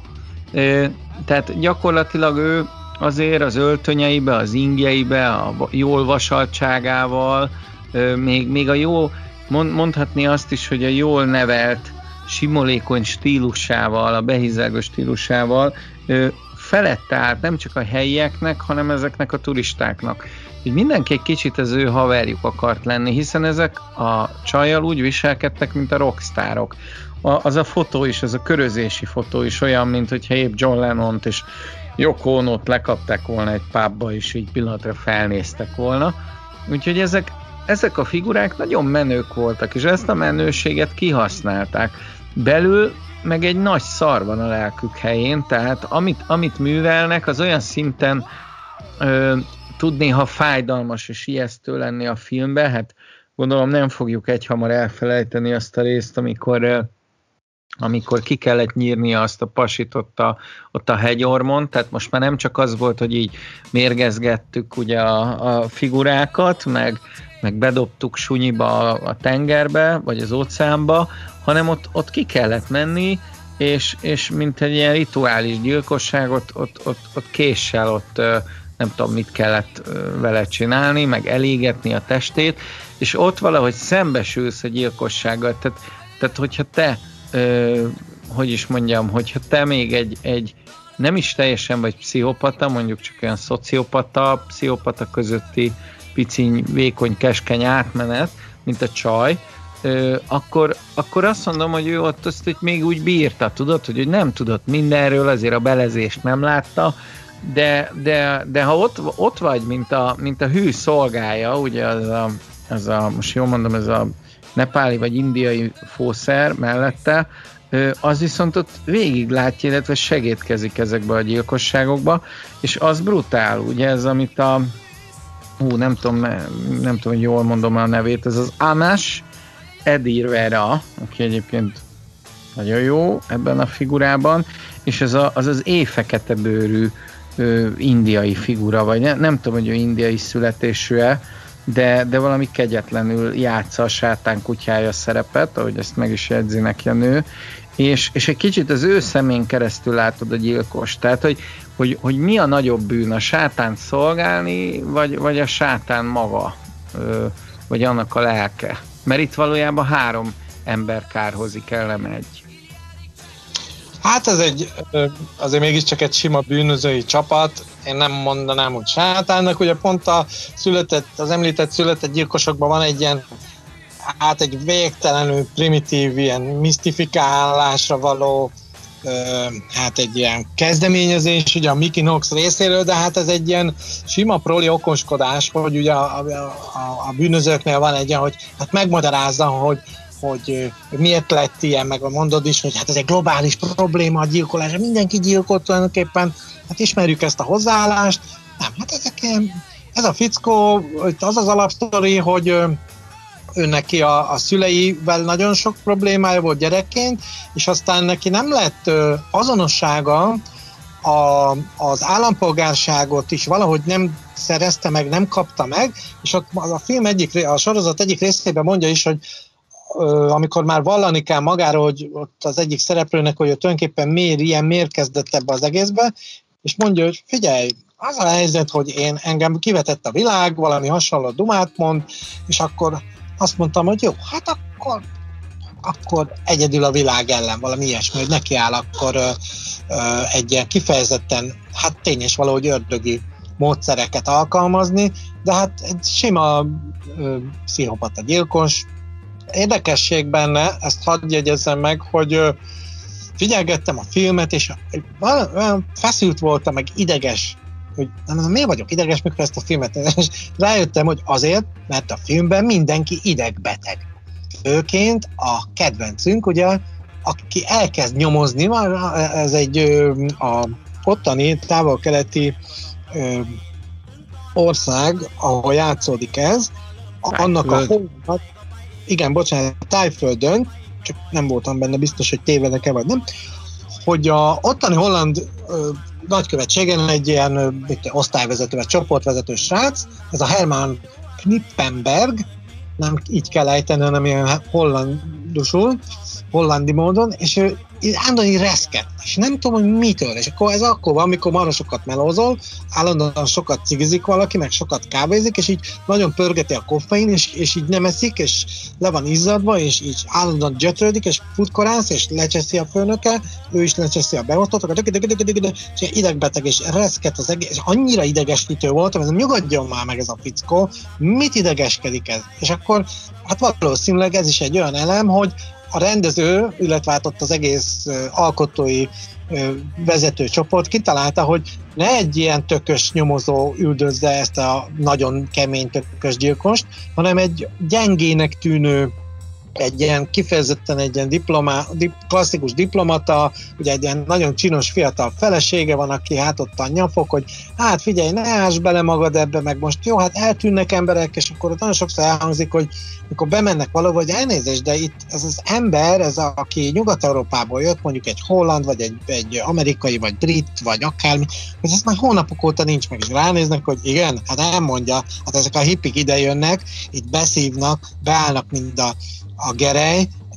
tehát gyakorlatilag ő azért az öltönyeibe, az ingjeibe, a jól vasaltságával, még, még a jó, mondhatni azt is, hogy a jól nevelt, simolékony stílusával, a behízelgő stílusával felette állt nem csak a helyieknek, hanem ezeknek a turistáknak. Úgy mindenki egy kicsit az ő haverjuk akart lenni, hiszen ezek a csajjal úgy viselkedtek, mint a rockstárok. A, az a fotó is, az a körözési fotó is olyan, mint hogyha épp John Lennont és Yoko Onót lekapták volna egy pubba, és így pillanatra felnéztek volna. Úgyhogy ezek, ezek a figurák nagyon menők voltak, és ezt a menőséget kihasználták. Belül meg egy nagy szar van a lelkük helyén, tehát amit, amit művelnek, az olyan szinten ö, tud néha fájdalmas és ijesztő lenni a filmben, hát gondolom nem fogjuk egyhamar elfelejteni azt a részt, amikor, ö, amikor ki kellett nyírnia azt a pasit ott a, ott a hegyormon, tehát most már nem csak az volt, hogy így mérgezgettük ugye a, a figurákat, meg, meg bedobtuk sunyiba a, a tengerbe, vagy az óceánba, hanem ott, ott ki kellett menni, és, és mint egy ilyen rituális gyilkosság, ott, ott, ott, ott késsel ott nem tudom, mit kellett vele csinálni, meg elégetni a testét, és ott valahogy szembesülsz a gyilkossággal. Tehát, tehát hogyha te, ö, hogy is mondjam, hogyha te még egy, egy nem is teljesen vagy pszichopata, mondjuk csak olyan szociopata, pszichopata közötti piciny, vékony, keskeny átmenet, mint a csaj, ö, akkor, akkor azt mondom, hogy ő ott azt hogy még úgy bírta, tudod, hogy, hogy nem tudott mindenről, azért a belezést nem látta, de, de, de ha ott, ott vagy, mint a, mint a hű szolgája, ugye az a, az a, most jól mondom, ez a nepáli vagy indiai fószer mellette, az viszont ott végig látja, illetve segítkezik ezekbe a gyilkosságokba, és az brutál, ugye ez, amit a hú, nem tudom, nem tudom, hogy jól mondom a nevét, ez az Amas Edirvera, aki egyébként nagyon jó ebben a figurában, és ez a, az az éjfekete bőrű ö, indiai figura, vagy ne, nem tudom, hogy ő indiai születésű-e, de, de valami kegyetlenül játsza a sátán kutyája szerepet, ahogy ezt meg is jegyzi neki a nő, és, és egy kicsit az ő szemén keresztül látod a gyilkos. Tehát, hogy, hogy, hogy mi a nagyobb bűn, a sátánt szolgálni, vagy, vagy a sátán maga, vagy annak a lelke. Mert itt valójában három ember kárhozik el, nem egy. Hát ez egy, azért mégiscsak egy sima bűnözői csapat, én nem mondanám, hogy sátánnak, ugye pont a született, az említett született gyilkosokban van egy ilyen, hát egy végtelenül primitív, ilyen misztifikálásra való, hát egy ilyen kezdeményezés ugye a Mickey Knox részéről, de hát ez egy ilyen sima proli okoskodás, hogy ugye a, a, a bűnözőknél van egy ilyen, hogy hát megmagyarázza, hogy hogy miért lett ilyen, meg mondod is, hogy hát ez egy globális probléma a gyilkolás, mindenki gyilkolt tulajdonképpen, hát ismerjük ezt a hozzáállást, nem, hát ezek ilyen, ez a fickó, az az alapsztori, hogy ő neki a, a szüleivel nagyon sok problémája volt gyerekként, és aztán neki nem lett azonossága, a, az állampolgárságot is valahogy nem szerezte meg, nem kapta meg, és ott a film egyik, a sorozat egyik részében mondja is, hogy amikor már vallani kell magáról, hogy ott az egyik szereplőnek, hogy ő tulajdonképpen miért ilyen, miért kezdett ebbe az egészbe, és mondja, hogy figyelj, az a helyzet, hogy én engem kivetett a világ, valami hasonló dumát mond, és akkor azt mondtam, hogy jó, hát akkor, akkor egyedül a világ ellen valami ilyesmi, hogy nekiáll akkor ö, ö, egy ilyen kifejezetten, hát tény és valahogy ördögi módszereket alkalmazni, de hát egy sima ö, pszichopata gyilkos. Érdekesség benne, ezt hadd jegyezzem meg, hogy ö, figyelgettem a filmet, és olyan feszült voltam, meg ideges, hogy nem tudom, miért vagyok ideges, mikor ezt a filmet, és rájöttem, hogy azért, mert a filmben mindenki idegbeteg. Főként a kedvencünk, ugye, aki elkezd nyomozni, ez egy a ottani távol-keleti ország, ahol játszódik ez, annak a holland, igen, bocsánat, Tájföldön, csak nem voltam benne biztos, hogy tévedek-e vagy nem, hogy a ottani holland ö, nagykövetségen egy ilyen ö, osztályvezető vagy csoportvezető srác, ez a Herman Knippenberg, nem így kell ejteni, hanem ilyen hollandusul, hollandi módon, és ő állandóan reszket, és nem tudom, hogy mitől, és akkor ez akkor van, amikor marha sokat melózol, állandóan sokat cigizik valaki, meg sokat kávézik, és így nagyon pörgeti a koffein, és, és így nem eszik, és le van izzadva, és így állandóan gyötrődik, és futkorász, és lecseszi a főnöke, ő is lecseszi a beosztottokat, és idegbeteg, és reszket az egész, és annyira idegesítő volt, hogy nyugodjon már meg ez a fickó, mit idegeskedik ez? És akkor, hát valószínűleg ez is egy olyan elem, hogy a rendező, illetve hát ott az egész uh, alkotói uh, vezető csoport kitalálta, hogy ne egy ilyen tökös nyomozó üldözze ezt a nagyon kemény tökös gyilkost, hanem egy gyengének tűnő, egy ilyen kifejezetten egy ilyen diplomá, dip, klasszikus diplomata, ugye egy ilyen nagyon csinos fiatal felesége van, aki hát ott a nyafog, hogy hát figyelj, ne áss bele magad ebbe, meg most jó, hát eltűnnek emberek, és akkor ott nagyon sokszor elhangzik, hogy mikor bemennek valahol, hogy elnézést, de itt ez az ember, ez a, aki Nyugat-Európából jött, mondjuk egy holland, vagy egy, egy amerikai, vagy brit, vagy akármi, hogy ez már hónapok óta nincs meg, és ránéznek, hogy igen, hát nem mondja, hát ezek a hippik ide jönnek, itt beszívnak, beállnak mind a a gerej,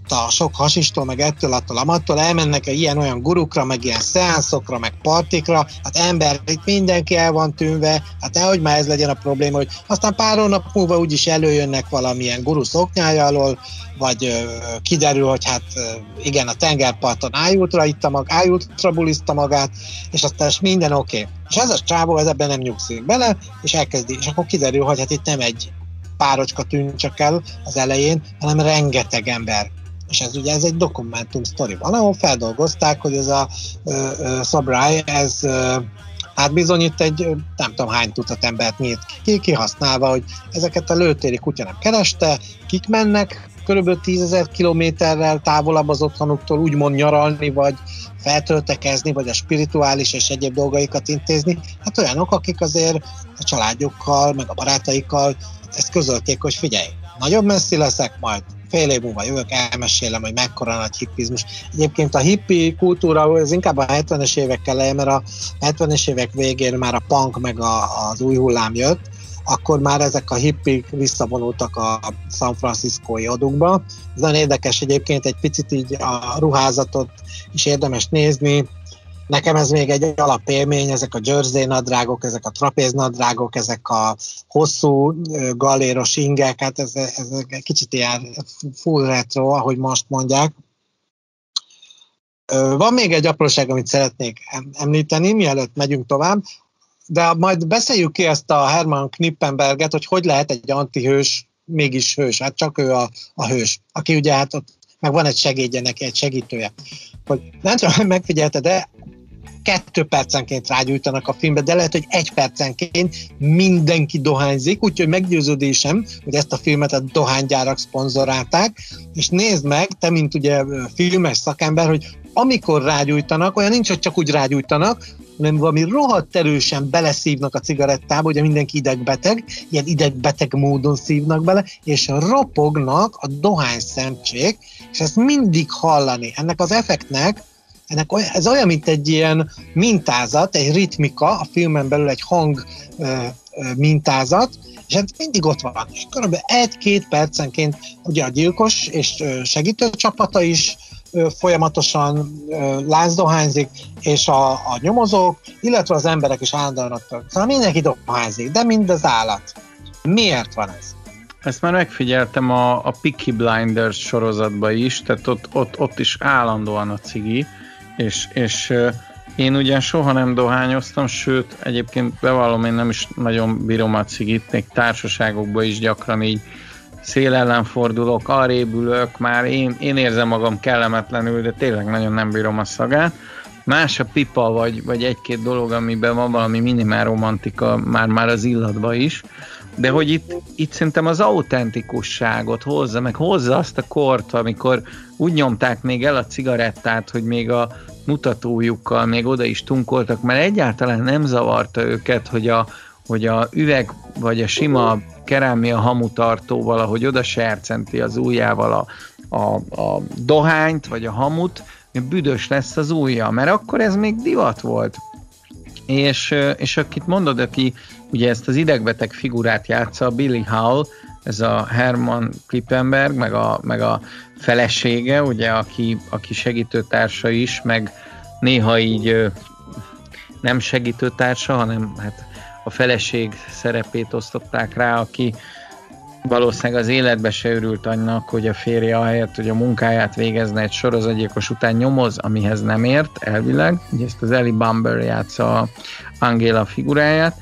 a sok hasistól, meg ettől, attól, amattól, elmennek ilyen-olyan gurukra, meg ilyen szeánszokra, meg partikra, hát ember, itt mindenki el van tűnve, hát nehogy már ez legyen a probléma, hogy aztán pár hónap múlva úgyis előjönnek valamilyen guru szoknyája alól, vagy ö, kiderül, hogy hát ö, igen, a tengerparton ájultra itta mag, ájultra buliszta magát, és aztán minden oké. Okay. És ez a csávó, ez ebben nem nyugszik bele, és elkezdi, és akkor kiderül, hogy hát itt nem egy párocska tűnt csak el az elején, hanem rengeteg ember. És ez ugye ez egy dokumentum sztori. Valahol feldolgozták, hogy ez a ö, ö, Sobrai, ez ö, hát bizony itt egy nem tudom hány tucat embert nyílt ki, kihasználva, hogy ezeket a lőtéri kutya nem kereste, kik mennek körülbelül tízezer kilométerrel távolabb az otthonuktól úgymond nyaralni, vagy feltöltekezni, vagy a spirituális és egyéb dolgaikat intézni. Hát olyanok, akik azért a családjukkal, meg a barátaikkal ezt közölték, hogy figyelj, nagyon messzi leszek, majd fél év múlva jövök, elmesélem, hogy mekkora nagy hippizmus. Egyébként a hippi kultúra, ez inkább a hetvenes évek elején, mert a hetvenes évek végén már a punk meg a, az új hullám jött, akkor már ezek a hippik visszavonultak a San Franciscói odukba. Ez nagyon érdekes egyébként, egy picit így a ruházatot is érdemes nézni. Nekem ez még egy alapélmény, ezek a jersey nadrágok, ezek a trapéz nadrágok, ezek a hosszú galéros ingek, hát ez, ez egy kicsit ilyen full retro, ahogy most mondják. Van még egy apróság, amit szeretnék említeni, mielőtt megyünk tovább, de majd beszéljük ki ezt a Herman Knippenberget, hogy hogy lehet egy antihős mégis hős, hát csak ő a, a hős, aki ugye hát ott meg van egy segédje neki, egy segítője. Hogy nem tudom, megfigyelte, de kettő percenként rágyújtanak a filmbe, de lehet, hogy egy percenként mindenki dohányzik, úgyhogy meggyőződésem, hogy ezt a filmet a dohánygyárak szponzorálták, és nézd meg, te mint ugye filmes szakember, hogy amikor rágyújtanak, olyan nincs, hogy csak úgy rágyújtanak, hanem valami rohadt erősen beleszívnak a cigarettába, ugye mindenki idegbeteg, ilyen idegbeteg módon szívnak bele, és ropognak a dohányszemcsék, és ezt mindig hallani. Ennek az effektnek, ennek olyan, ez olyan, mint egy ilyen mintázat, egy ritmika, a filmen belül egy hang ö, ö, mintázat, és ez mindig ott van. És körülbelül egy-két percenként ugye a gyilkos és segítő csapata is ö, folyamatosan ö, lázdohányzik, és a, a nyomozók, illetve az emberek is állandóan ott. Szóval mindenki dohányzik, de mind az állat. Miért van ez? Ezt már megfigyeltem a, a Peaky Blinders sorozatban is, tehát ott, ott, ott is állandóan a cigi, és, és én ugyan soha nem dohányoztam, sőt, egyébként bevallom, én nem is nagyon bírom a cigit, még társaságokban is gyakran így szél ellen fordulok, arrébb ülök, már én, én érzem magam kellemetlenül, de tényleg nagyon nem bírom a szagát. Más a pipa, vagy, vagy egy-két dolog, amiben van valami minimál romantika, már, már az illatban is, de hogy itt, itt szerintem az autentikusságot hozza, meg hozza azt a kort, amikor úgy nyomták még el a cigarettát, hogy még a mutatójukkal még oda is tunkoltak, mert egyáltalán nem zavarta őket, hogy a, hogy a üveg vagy a sima kerámia hamutartóval, ahogy oda sercenti az ujjával a, a, a dohányt, vagy a hamut, büdös lesz az ujja, mert akkor ez még divat volt. És, és akit mondod, aki ugye ezt az idegbeteg figurát játsza, Billy Howell, ez a Herman Knippenberg, meg a, meg a felesége, ugye, aki, aki segítőtársa is, meg néha így nem segítőtársa, hanem hát a feleség szerepét osztották rá, aki valószínűleg az életbe se örült annak, hogy a férje ahelyett, hogy a munkáját végezne, egy sorozatgyilkos után nyomoz, amihez nem ért, elvileg. Ugye ezt az Ellie Bumber játsza Angela figuráját.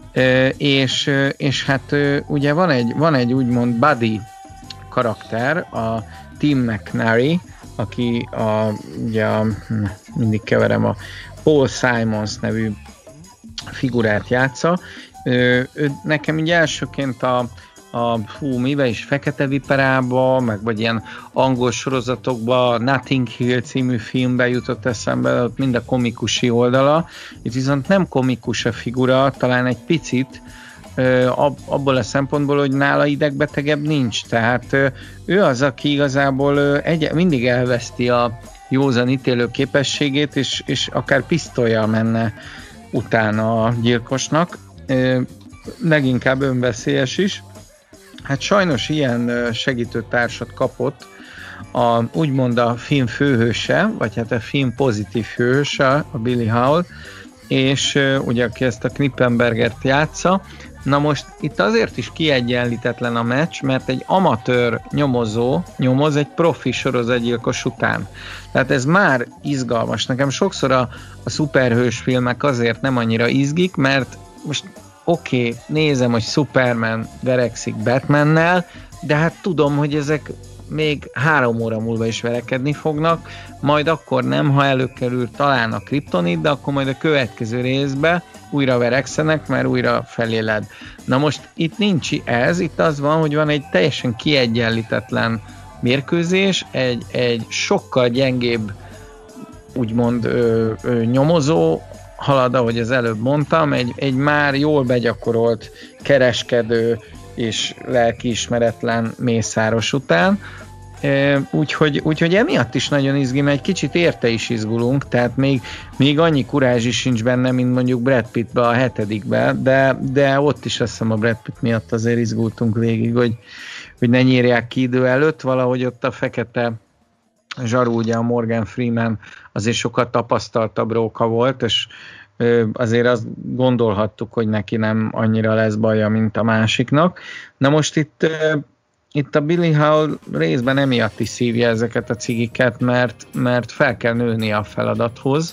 És, és hát ugye van egy, van egy úgymond buddy karakter, a Tim McNary, aki a, ugye a, mindig keverem, a Paul Simons nevű figurát játsza. Ő, ő, nekem így elsőként a a hú, mivel is Fekete Viperába, meg vagy ilyen angol sorozatokba, Notting Hill című filmbe jutott eszembe, ott mind a komikusi oldala. Itt viszont nem komikus a figura, talán egy picit, abból a szempontból, hogy nála idegbetegebb nincs. Tehát ő az, aki igazából egy, mindig elveszti a józan ítélő képességét, és, és akár pisztollyal menne utána a gyilkosnak. Leginkább önveszélyes is. Hát sajnos ilyen segítőtársat kapott, a, úgymond a film főhőse, vagy hát a film pozitív főhőse, a Billy Howell, és uh, ugye aki ezt a Knippenbergert játsza. Na most itt azért is kiegyenlítetlen a meccs, mert egy amatőr nyomozó nyomoz egy profi sorozatgyilkos után. Tehát ez már izgalmas. Nekem sokszor a, a szuperhős filmek azért nem annyira izgik, mert most oké, okay, nézem, hogy Superman verekszik Batmannel, de hát tudom, hogy ezek még három óra múlva is verekedni fognak, majd akkor nem, ha előkerül talán a kriptonit, de akkor majd a következő részbe újra verekszenek, mert újra feléled. Na most itt nincs ez, itt az van, hogy van egy teljesen kiegyenlítetlen mérkőzés, egy, egy sokkal gyengébb, úgymond ö, ö, nyomozó halad, ahogy az előbb mondtam, egy, egy már jól begyakorolt kereskedő és lelkiismeretlen mészáros után. Úgyhogy, úgyhogy emiatt is nagyon izgi, mert egy kicsit érte is izgulunk, tehát még, még annyi kurázs is sincs benne, mint mondjuk Brad Pittbe a hetedikbe, de, de ott is azt hiszem a Brad Pitt miatt azért izgultunk végig, hogy, hogy ne nyírják ki idő előtt, valahogy ott a fekete zsaru, ugye a Morgan Freeman azért sokat tapasztaltabb róka volt, és azért azt gondolhattuk, hogy neki nem annyira lesz baja, mint a másiknak. Na most itt, itt a Billy Howell részben emiatt is szívja ezeket a cigiket, mert, mert fel kell nőni a feladathoz,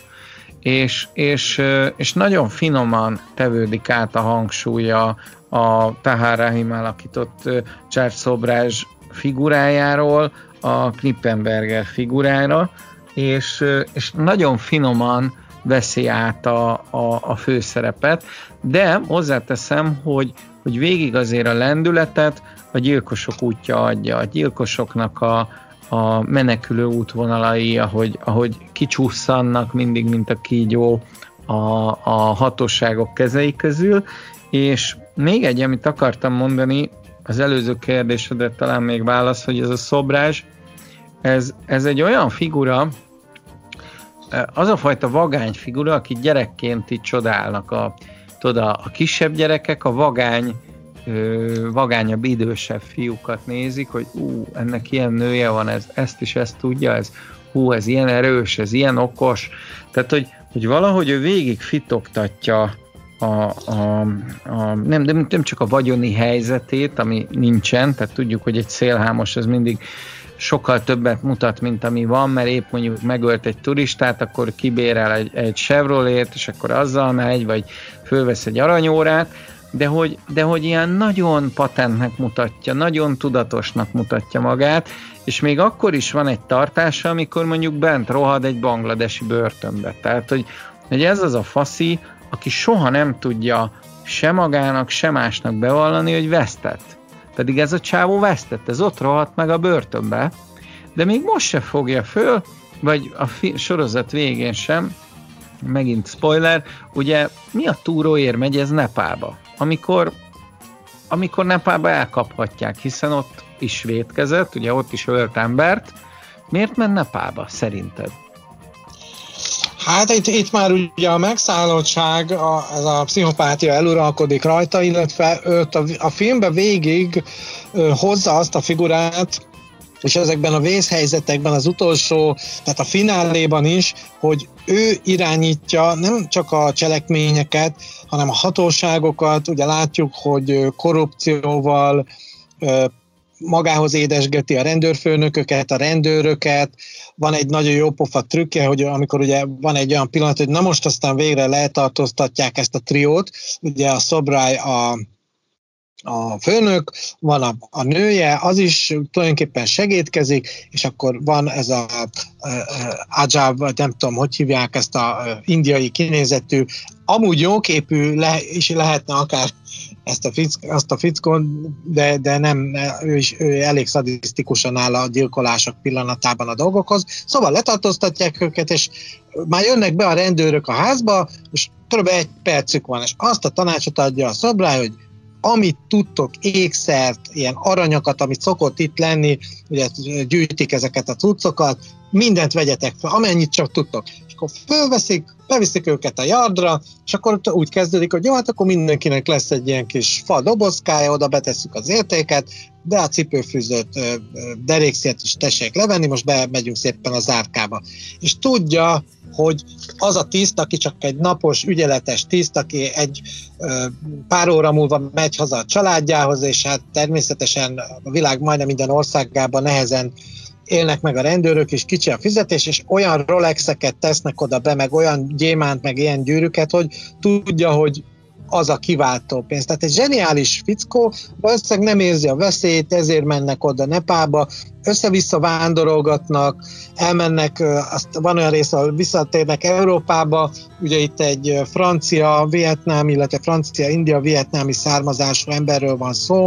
és, és, és nagyon finoman tevődik át a hangsúlya a Tahar Rahim alakított Charles Sobrázs figurájáról a Knippenberger figurára, és, és nagyon finoman veszi át a, a, a főszerepet, de hozzáteszem, hogy, hogy végig azért a lendületet a gyilkosok útja adja, a gyilkosoknak a, a menekülő útvonalai, ahogy, ahogy kicsúszannak mindig, mint a kígyó a, a hatóságok kezei közül, és még egy, amit akartam mondani, az előző kérdésedet talán még válasz, hogy ez a Sobrázs, ez, ez egy olyan figura, az a fajta vagány figura, aki gyerekként így csodálnak a, tudod, a kisebb gyerekek, a vagány, ö, vagányabb, idősebb fiúkat nézik, hogy ú, ennek ilyen nője van, ez, ezt is ezt tudja, ez, hú, ez ilyen erős, ez ilyen okos. Tehát, hogy, hogy valahogy ő végig fitoktatja a, a, a, nem, nem, nem csak a vagyoni helyzetét, ami nincsen, tehát tudjuk, hogy egy szélhámos az mindig sokkal többet mutat, mint ami van, mert épp mondjuk megölt egy turistát, akkor kibérel egy, egy Chevrolet, és akkor azzal megy, vagy fölvesz egy aranyórát, de hogy, de hogy ilyen nagyon patentnek mutatja, nagyon tudatosnak mutatja magát, és még akkor is van egy tartása, amikor mondjuk bent rohad egy bangladesi börtönbe. Tehát, hogy, hogy ez az a faszi, aki soha nem tudja se magának, se másnak bevallani, hogy vesztett. Pedig ez a csávó vesztett, ez ott rohadt meg a börtönbe, de még most se fogja föl, vagy a fi- sorozat végén sem, megint spoiler, ugye mi a túróért megy ez Nepálba, amikor, amikor Nepálba elkaphatják, hiszen ott is vétkezett, ugye ott is ölt embert, miért ment Nepálba szerinted? Hát itt, itt már ugye a megszállottság, a, ez a pszichopátia eluralkodik rajta, illetve őt a, a filmben végig ö, hozza azt a figurát, és ezekben a vészhelyzetekben az utolsó, tehát a fináléban is, hogy ő irányítja nem csak a cselekményeket, hanem a hatóságokat, ugye látjuk, hogy korrupcióval ö, magához édesgeti a rendőrfőnököket, a rendőröket, van egy nagyon jó pofa trükkje, hogy amikor ugye van egy olyan pillanat, hogy na most aztán végre letartóztatják ezt a triót, ugye a Sobrály a, a főnök, van a, a nője, az is tulajdonképpen segítkezik, és akkor van ez a, a, a Ajab, vagy nem tudom, hogy hívják ezt a, a indiai kinézetű, amúgy jóképű le, is lehetne akár ezt a fick, azt a fickon, de, de nem, ő is ő elég szadisztikusan áll a gyilkolások pillanatában a dolgokhoz. Szóval letartóztatják őket, és már jönnek be a rendőrök a házba, és kb. egy percük van, és azt a tanácsot adja a Sobrály, hogy amit tudtok, ékszert, ilyen aranyakat, amit szokott itt lenni, ugye gyűjtik ezeket a cuccokat, mindent vegyetek fel, amennyit csak tudtok. És akkor fölveszik, beviszik őket a yardra, és akkor úgy kezdődik, hogy jó, hát akkor mindenkinek lesz egy ilyen kis fa dobozkája, oda betesszük az értéket, de a cipőfűzőt, derékszét is tessék levenni, most bemegyünk szépen az árkába. És tudja, hogy az a tiszt, aki csak egy napos, ügyeletes tiszt, aki egy pár óra múlva megy haza a családjához, és hát természetesen a világ majdnem minden országában nehezen élnek meg a rendőrök, és kicsi a fizetés, és olyan Rolexeket tesznek oda be, meg olyan gyémánt, meg ilyen gyűrűket, hogy tudja, hogy az a kiváltó pénz. Tehát egy zseniális fickó, valószínűleg nem érzi a veszélyt, ezért mennek oda Nepálba, össze-vissza vándorolgatnak, elmennek, azt van olyan rész, ahol visszatérnek Európába, ugye itt egy francia, vietnám, illetve francia-india-vietnámi származású emberről van szó,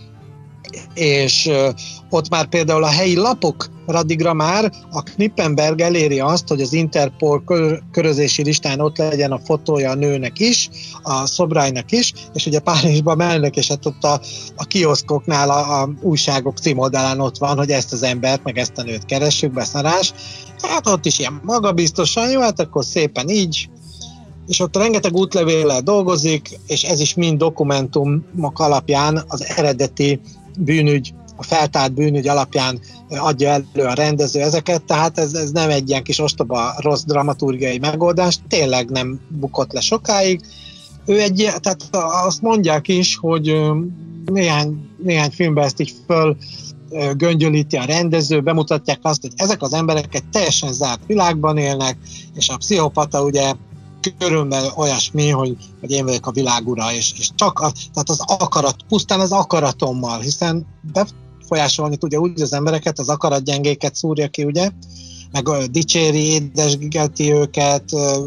és ott már például a helyi lapok addigra már a Knippenberg eléri azt, hogy az Interpol körözési listán ott legyen a fotója a nőnek is, a szobráinak is, és ugye Párizsba mennek, és hát ott a, a kioszkoknál a, a újságok címoldalán ott van, hogy ezt az embert, meg ezt a nőt keressük, beszarás. Hát ott is ilyen magabiztosan, jó, hát akkor szépen így, és ott rengeteg útlevéllel dolgozik, és ez is mind dokumentumok alapján az eredeti bűnügy, a feltárt bűnügy alapján adja elő a rendező ezeket, tehát ez, ez nem egy ilyen kis ostoba rossz dramaturgiai megoldás, tényleg nem bukott le sokáig. Ő egy, tehát azt mondják is, hogy néhány, néhány filmben ezt így föl göngyölíti a rendező, bemutatják azt, hogy ezek az emberek egy teljesen zárt világban élnek, és a pszichopata ugye körülbelül olyasmi, hogy, hogy én vagyok a világ ura, és, és csak a, tehát az akarat, pusztán az akaratommal, hiszen befolyásolni tudja úgy az embereket, az akaratgyengéket szúrja ki, ugye, meg dicséri, édesgeti őket,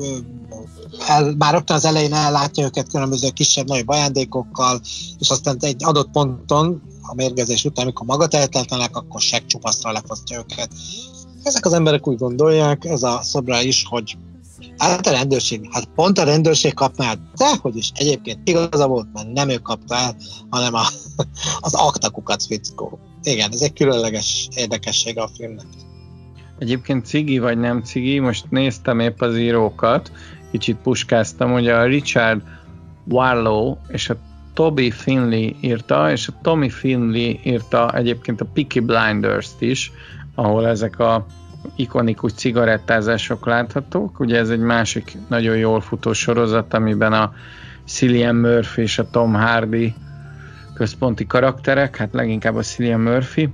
el, már rögtön az elején ellátja őket különböző kisebb-nagyobb ajándékokkal, és aztán egy adott ponton, a mérgezés után, amikor magatehetetlenek, akkor seggcsupaszra lefosztja őket. Ezek az emberek úgy gondolják, ez a szobra is, hogy hát a rendőrség, hát pont a rendőrség kapná el, de hogy is egyébként igaza volt, mert nem ő kapta el, hanem a, az aktakukat fickó. Igen, ez egy különleges érdekessége a filmnek. Egyébként cigi vagy nem cigi, most néztem épp az írókat, kicsit puskáztam, hogy a Richard Warlow és a Toby Finlay írta, és a Tommy Finlay írta egyébként a Peaky Blinders-t is, ahol ezek a ikonikus cigarettázások láthatók. Ugye ez egy másik nagyon jól futó sorozat, amiben a Cillian Murphy és a Tom Hardy központi karakterek, hát leginkább a Cillian Murphy.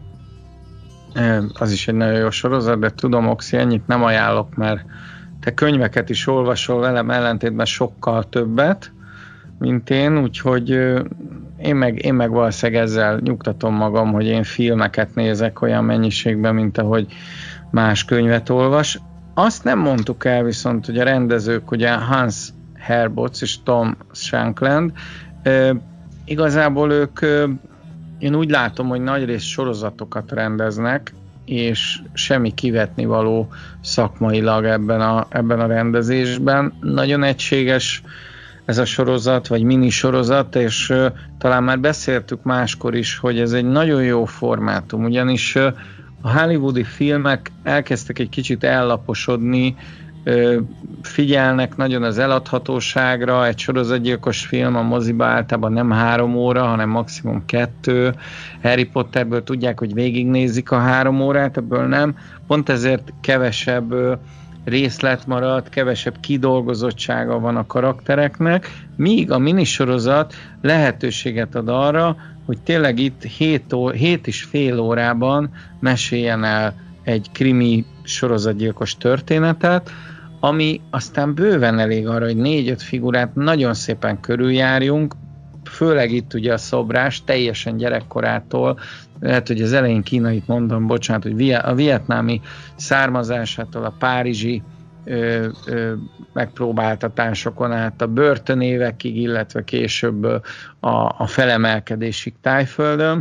Az is egy nagyon jó sorozat, de tudom, Oxy, ennyit nem ajánlok, mert te könyveket is olvasol velem ellentétben sokkal többet, mint én, úgyhogy én meg, én meg valószínűleg ezzel nyugtatom magam, hogy én filmeket nézek olyan mennyiségben, mint ahogy más könyvet olvas. Azt nem mondtuk el viszont, hogy a rendezők, ugye Hans Herbots és Tom Shankland, e, igazából ők, e, én úgy látom, hogy nagyrészt sorozatokat rendeznek, és semmi kivetnivaló szakmailag ebben a, ebben a rendezésben. Nagyon egységes ez a sorozat, vagy minisorozat, és e, talán már beszéltük máskor is, hogy ez egy nagyon jó formátum, ugyanis e, a hollywoodi filmek elkezdtek egy kicsit ellaposodni, figyelnek nagyon az eladhatóságra, egy sorozatgyilkos film a moziba általában nem három óra, hanem maximum kettő. Harry Potterből tudják, hogy végignézik a három órát, ebből nem. Pont ezért kevesebb részlet maradt, kevesebb kidolgozottsága van a karaktereknek, míg a minisorozat lehetőséget ad arra, hogy tényleg itt hét és fél órában meséljen el egy krimi sorozatgyilkos történetet, ami aztán bőven elég arra, hogy négy-öt figurát nagyon szépen körüljárjunk, főleg itt ugye a szobrás, teljesen gyerekkorától, lehet, hogy az elején kínait mondom, bocsánat, hogy a vietnámi származásától a párizsi ö, ö, megpróbáltatásokon át a börtönévekig, illetve később a, a felemelkedésig Tájföldön,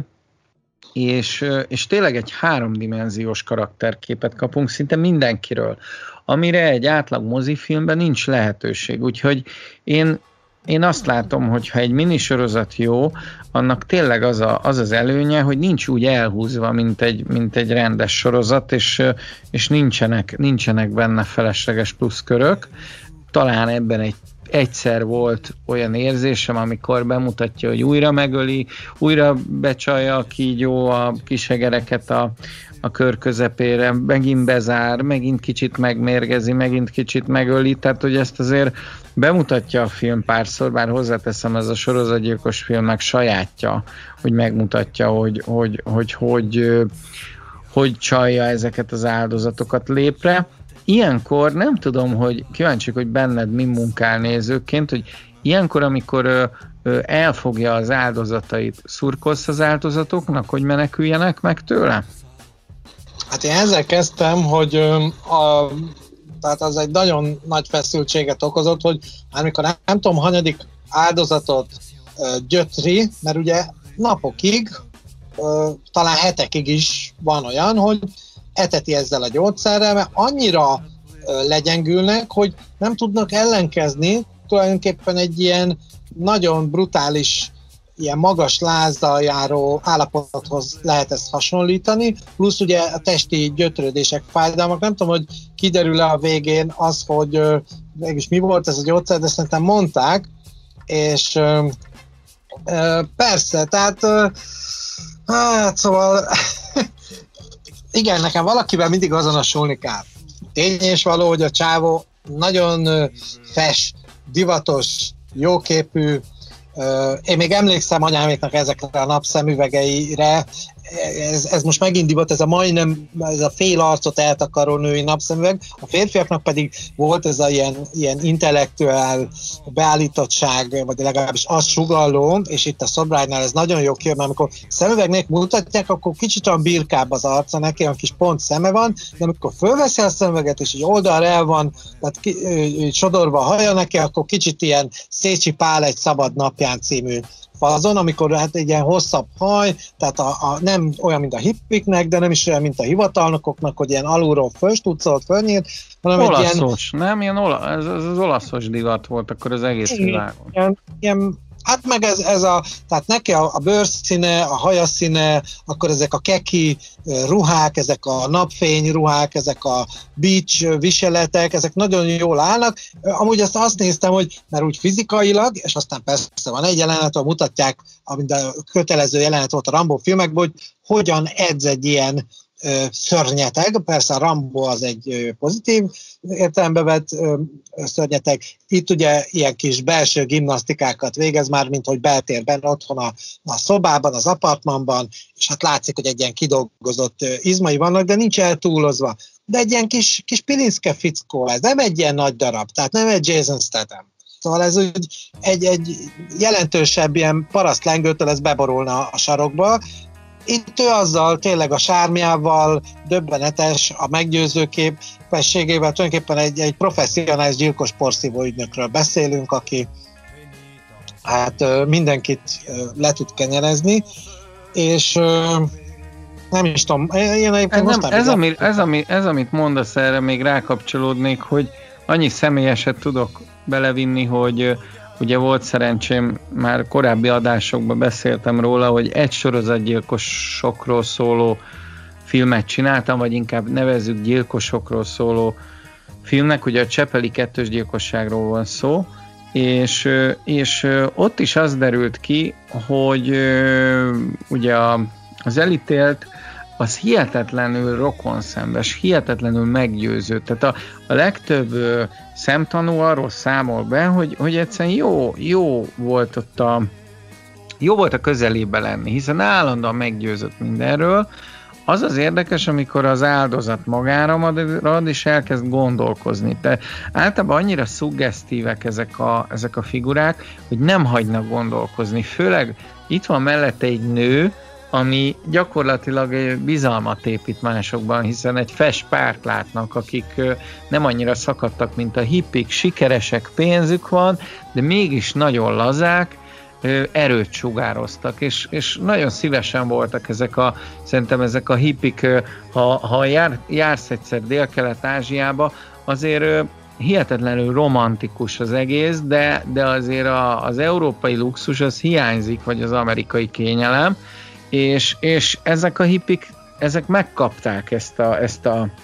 és, és tényleg egy háromdimenziós karakterképet kapunk szinte mindenkiről, amire egy átlag mozifilmben nincs lehetőség. Úgyhogy én, én azt látom, hogy ha egy minisorozat jó, annak tényleg az, a, az az előnye, hogy nincs úgy elhúzva, mint egy, mint egy rendes sorozat, és, és nincsenek, nincsenek benne felesleges pluszkörök. Talán ebben egy egyszer volt olyan érzésem, amikor bemutatja, hogy újra megöli, újra becsalja a kígyó a kisegereket a, a kör közepére, megint bezár, megint kicsit megmérgezi, megint kicsit megöli, tehát hogy ezt azért bemutatja a film párszor, bár hozzáteszem, ez a sorozatgyilkos filmek sajátja, hogy megmutatja, hogy hogy, hogy, hogy, hogy, hogy csalja ezeket az áldozatokat lépre. Ilyenkor nem tudom, hogy kíváncsi, hogy benned mi munkál nézőként, hogy ilyenkor, amikor ö, ö, elfogja az áldozatait, szurkolsz az áldozatoknak, hogy meneküljenek meg tőle? Hát én ezzel kezdtem, hogy ö, a, tehát az egy nagyon nagy feszültséget okozott, hogy már mikor nem, nem tudom, hanyadik áldozatot ö, gyötri, mert ugye napokig, ö, talán hetekig is van olyan, hogy eteti ezzel a gyógyszerrel, mert annyira ö, legyengülnek, hogy nem tudnak ellenkezni, tulajdonképpen egy ilyen nagyon brutális, ilyen magas lázzal járó állapothoz lehet ezt hasonlítani, plusz ugye a testi gyötrődések, fájdalmak, nem tudom, hogy kiderül-e a végén az, hogy ö, mégis mi volt ez a gyógyszer, de szerintem mondták, és ö, ö, persze, tehát ö, hát szóval igen, nekem valakivel mindig azonosulni kell. Tény és való, hogy a csávó nagyon fes, divatos, jóképű. Én még emlékszem anyáméknak ezekre a napszemüvegeire. Ez, ez most megint divat, ez a majdnem, ez a fél arcot eltakaró női napszemüveg. A férfiaknak pedig volt ez a ilyen, ilyen intellektuál beállítottság, vagy legalábbis az sugalló, és itt a Sobright-nál ez nagyon jó kijön, mert amikor szemüvegnek mutatják, akkor kicsit olyan birkább az arca neki, olyan kis pont szeme van, de amikor fölveszi a szemüveget, és így oldalra el van, tehát ki, ö, sodorva a haja neki, akkor kicsit ilyen Szécsi Pál egy szabad napján című fazon, amikor hát egy ilyen hosszabb haj, tehát a, a, nem olyan, mint a hippiknek, de nem is olyan, mint a hivatalnokoknak, hogy ilyen alulról fölstúcolt, fölnyílt, hanem olaszos, egy ilyen... nem? Ilyen ola, ez, ez az olaszos divat volt akkor az egész világon. Ilyen, ilyen, hát meg ez, ez a, tehát neki a, a bőrszíne, a hajaszíne, akkor ezek a keki ruhák, ezek a napfény ruhák, ezek a beach viseletek, ezek nagyon jól állnak. Amúgy azt, azt néztem, hogy mert úgy fizikailag, és aztán persze van egy jelenet, ahol mutatják, amint a kötelező jelenet volt a Rambo filmekben, hogy hogyan edz egy ilyen ö, szörnyeteg. Persze a Rambo az egy ö, pozitív értelembe vett ö, szörnyeteg. Itt ugye ilyen kis belső gimnasztikákat végez már, mint hogy beltérben, otthon a, a szobában, az apartmanban, és hát látszik, hogy egy ilyen kidolgozott ö, izmai vannak, de nincs eltúlozva. De egy ilyen kis, kis pilinszke fickó, ez nem egy ilyen nagy darab, tehát nem egy Jason Statham. Szóval ez úgy egy, egy jelentősebb ilyen parasztlengőtől ez beborulna a sarokba. Itt ő azzal, tényleg a sármjával, döbbenetes, a meggyőző képességével, tulajdonképpen egy, egy professzionális gyilkos porszívó ügynökről beszélünk, aki hát mindenkit le tud kenyerezni, és nem is tudom, én ez, nem, ez, ami, ez, ami, ez, amit mondasz, erre még rákapcsolódnék, hogy annyi személyeset tudok belevinni, hogy ugye volt szerencsém, már korábbi adásokban beszéltem róla, hogy egy sorozatgyilkosokról szóló filmet csináltam, vagy inkább nevezzük gyilkosokról szóló filmnek, ugye a Csepeli kettős gyilkosságról van szó, és, és ott is az derült ki, hogy ugye az elítélt az hihetetlenül rokonszenves, hihetetlenül meggyőző. Tehát a, a legtöbb ö, szemtanú arról számol be, hogy, hogy egyszerűen jó, jó volt ott a jó volt a közelébe lenni, hiszen állandóan meggyőzött mindenről. Az az érdekes, amikor az áldozat magára marad, és elkezd gondolkozni. De általában annyira szuggesztívek ezek a, ezek a figurák, hogy nem hagynak gondolkozni. Főleg itt van mellette egy nő, ami gyakorlatilag bizalmat épít másokban, hiszen egy fes párt látnak, akik nem annyira szakadtak, mint a hippik, sikeresek, pénzük van, de mégis nagyon lazák, erőt sugároztak, és, és nagyon szívesen voltak ezek a, szerintem ezek a hippik, ha, ha jár, jársz egyszer Dél-Kelet-Ázsiába, azért hihetetlenül romantikus az egész, de, de azért a, az európai luxus az hiányzik, vagy az amerikai kényelem, és, és ezek a hippik, ezek megkapták ezt a, ezt a,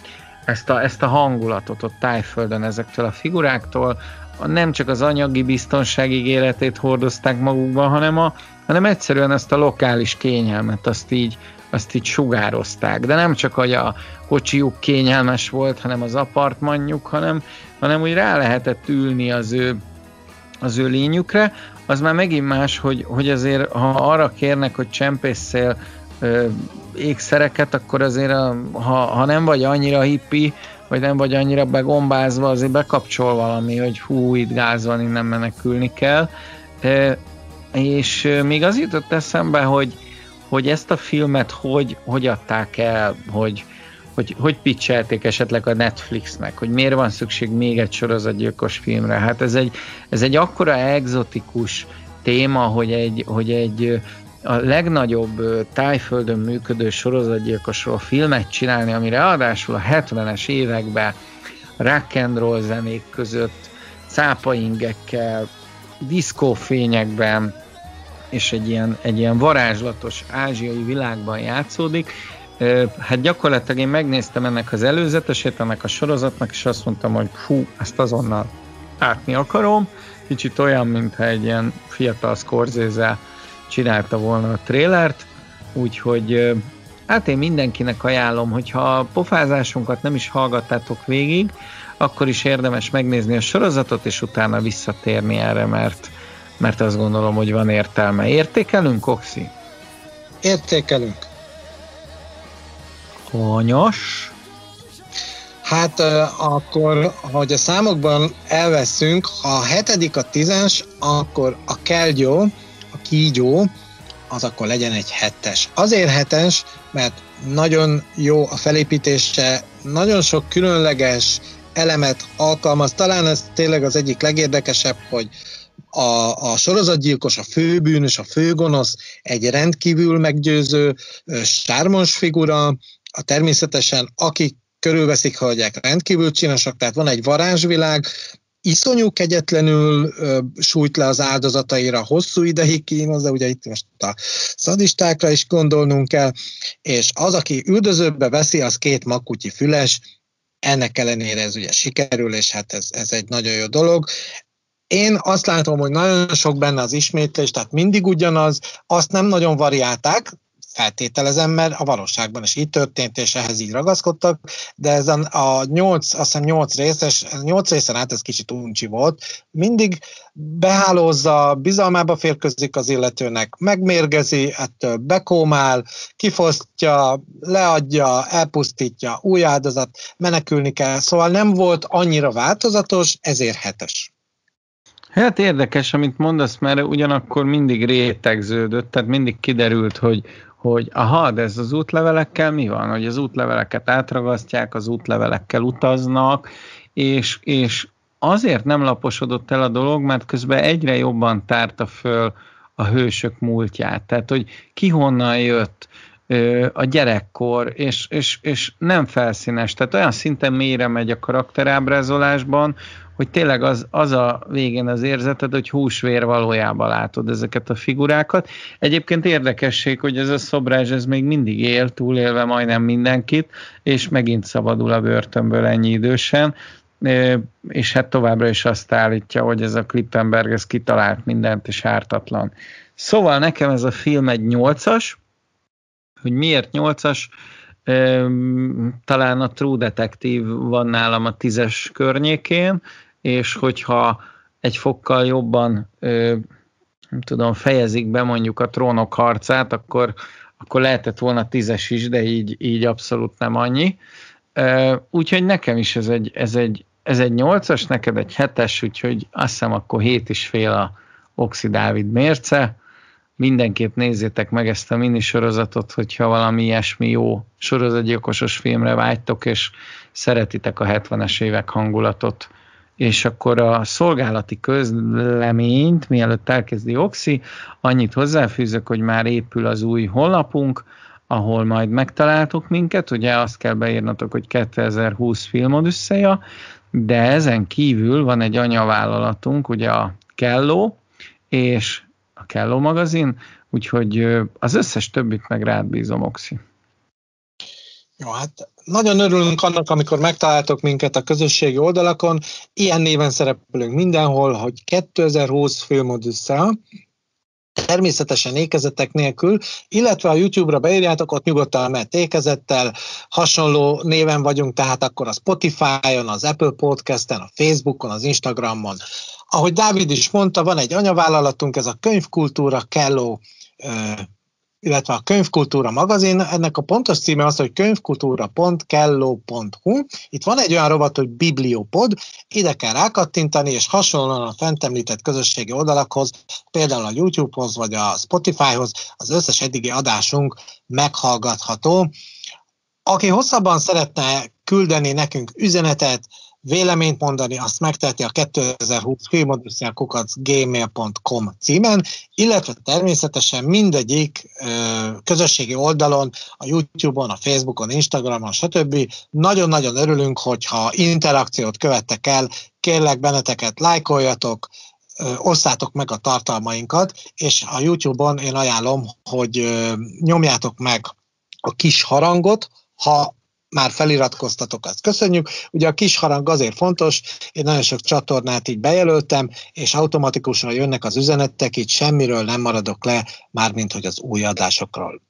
ezt a, ezt a hangulatot ott Tájföldön ezektől a figuráktól, nem csak az anyagi biztonság ígéretét hordozták magukban, hanem, a, hanem egyszerűen ezt a lokális kényelmet, azt így, azt így sugározták. De nem csak, hogy a kocsijuk kényelmes volt, hanem az apartmanjuk, hanem, hanem úgy rá lehetett ülni az ő, az ő lényükre. Az már megint más, hogy, hogy azért, ha arra kérnek, hogy csempészél ö, ékszereket, akkor azért, a, ha, ha nem vagy annyira hippi, vagy nem vagy annyira begombázva, azért bekapcsol valami, hogy hú, itt gáz van, innen menekülni kell. E, és még az jutott eszembe, hogy, hogy ezt a filmet hogy, hogy adták el, hogy, hogy, hogy pitchelték esetleg a Netflixnek, hogy miért van szükség még egy sorozatgyilkos filmre. Hát ez egy, ez egy akkora egzotikus téma, hogy egy, hogy egy a legnagyobb Tájföldön működő sorozatgyilkosról filmet csinálni, ami ráadásul a hetvenes években rock and roll zenék között, cápaingekkel, diszkófényekben és egy ilyen, egy ilyen varázslatos ázsiai világban játszódik. Hát gyakorlatilag én megnéztem ennek az előzetesét, ennek a sorozatnak, és azt mondtam, hogy hú, ezt azonnal látni akarom. Kicsit olyan, mintha egy ilyen fiatal Scorsese csinálta volna a trélert, úgyhogy hát én mindenkinek ajánlom, hogyha a pofázásunkat nem is hallgattátok végig, akkor is érdemes megnézni a sorozatot, és utána visszatérni erre, mert, mert azt gondolom, hogy van értelme. Értékelünk, Oxi? Értékelünk. Hanyas? Hát akkor, hogy a számokban elveszünk, ha a hetedik a tízes, akkor a Kelgyó, a kígyó, az akkor legyen egy hetes. Azért hetes, mert nagyon jó a felépítése, nagyon sok különleges elemet alkalmaz. Talán ez tényleg az egyik legérdekesebb, hogy a, a sorozatgyilkos, a főbűnös, a főgonosz egy rendkívül meggyőző, sármos figura, a természetesen akik körülveszik hölgyek rendkívül csinosak, tehát van egy varázsvilág, iszonyú kegyetlenül ö, sújt le az áldozataira, hosszú ideig kínoz, de ugye itt most a szadistákra is gondolnunk kell, és az, aki üldözőbe veszi, az két makutyi füles, ennek ellenére ez ugye sikerül, és hát ez, ez egy nagyon jó dolog. Én azt látom, hogy nagyon sok benne az ismétlés, tehát mindig ugyanaz, azt nem nagyon variálták, feltételezem, mert a valóságban is így történt, és ehhez így ragaszkodtak, de ez a, a nyolc, azt hiszem nyolc részes, nyolc részen át ez kicsit uncsi volt, mindig behálózza, bizalmába férkőzik az illetőnek, megmérgezi, ettől bekómál, kifosztja, leadja, elpusztítja, új áldozat, menekülni kell, szóval nem volt annyira változatos, ezért hetes. Hát érdekes, amit mondasz, mert ugyanakkor mindig rétegződött, tehát mindig kiderült, hogy hogy aha, de ez az útlevelekkel mi van? Hogy az útleveleket átragasztják, az útlevelekkel utaznak, és, és azért nem laposodott el a dolog, mert közben egyre jobban tárta föl a hősök múltját. Tehát, hogy ki honnan jött a gyerekkor, és, és, és nem felszínes. Tehát olyan szinten mélyre megy a karakterábrázolásban, hogy tényleg az, az a végén az érzeted, hogy húsvér valójában látod ezeket a figurákat. Egyébként érdekesség, hogy ez a szobrázs ez még mindig él, túlélve majdnem mindenkit, és megint szabadul a börtönből ennyi idősen, és hát továbbra is azt állítja, hogy ez a Klippenberg ez kitalált mindent, és ártatlan. Szóval nekem ez a film egy nyolcas, hogy miért nyolcas, talán a True Detective van nálam a tízes környékén, és hogyha egy fokkal jobban nem tudom, fejezik be mondjuk a Trónok harcát, akkor, akkor lehetett volna tízes is, de így, így abszolút nem annyi. Úgyhogy nekem is ez egy, ez egy, ez egy nyolcas, neked egy hetes, úgyhogy azt hiszem akkor hét és fél a Oxi Dávid mérce. Mindenképp nézzétek meg ezt a minisorozatot, hogyha valami ilyesmi jó sorozatgyilkosos filmre vágytok, és szeretitek a hetvenes évek hangulatot. És akkor a szolgálati közleményt, mielőtt elkezdi Oxi, annyit hozzáfűzök, hogy már épül az új honlapunk, ahol majd megtaláltok minket, ugye azt kell beírnatok, hogy kétezer-húsz Filmodüsszeja, de ezen kívül van egy anyavállalatunk, ugye a Kelló, és a Kelló magazin, úgyhogy az összes többit meg rád bízom, Oxi. Jó, hát nagyon örülünk annak, amikor megtaláltok minket a közösségi oldalakon. Ilyen néven szerepelünk mindenhol, hogy kétezer-húsz Film Odyssea, természetesen ékezetek nélkül, illetve a YouTube-ra beírjátok, ott nyugodtan mert ékezettel, hasonló néven vagyunk, tehát akkor a Spotify-on, az Apple Podcast-en, a Facebookon, az Instagramon. Ahogy Dávid is mondta, van egy anyavállalatunk, ez a Könyvkultúra Kelló, illetve a Könyvkultúra magazin, ennek a pontos címe az, hogy könyvkultúra pont kelló pont hu. Itt van egy olyan rovat, hogy Bibliopod, ide kell rákattintani, és hasonlóan a fent említett közösségi oldalakhoz, például a YouTube-hoz vagy a Spotify-hoz az összes eddigi adásunk meghallgatható. Aki hosszabban szeretne küldeni nekünk üzenetet, véleményt mondani, azt megteheti a kétezer-húsz filmodyssea kukac gmail pont com címen, illetve természetesen mindegyik ö, közösségi oldalon, a YouTube-on, a Facebookon, Instagramon, stb. Nagyon-nagyon örülünk, hogyha interakciót követtek el, kérlek benneteket lájkoljatok, ö, osszátok meg a tartalmainkat, és a YouTube-on én ajánlom, hogy ö, nyomjátok meg a kis harangot, ha már feliratkoztatok, azt köszönjük. Ugye a kis harang azért fontos, én nagyon sok csatornát így bejelöltem, és automatikusan jönnek az üzenetek, így semmiről nem maradok le, mármint hogy az új adásokról.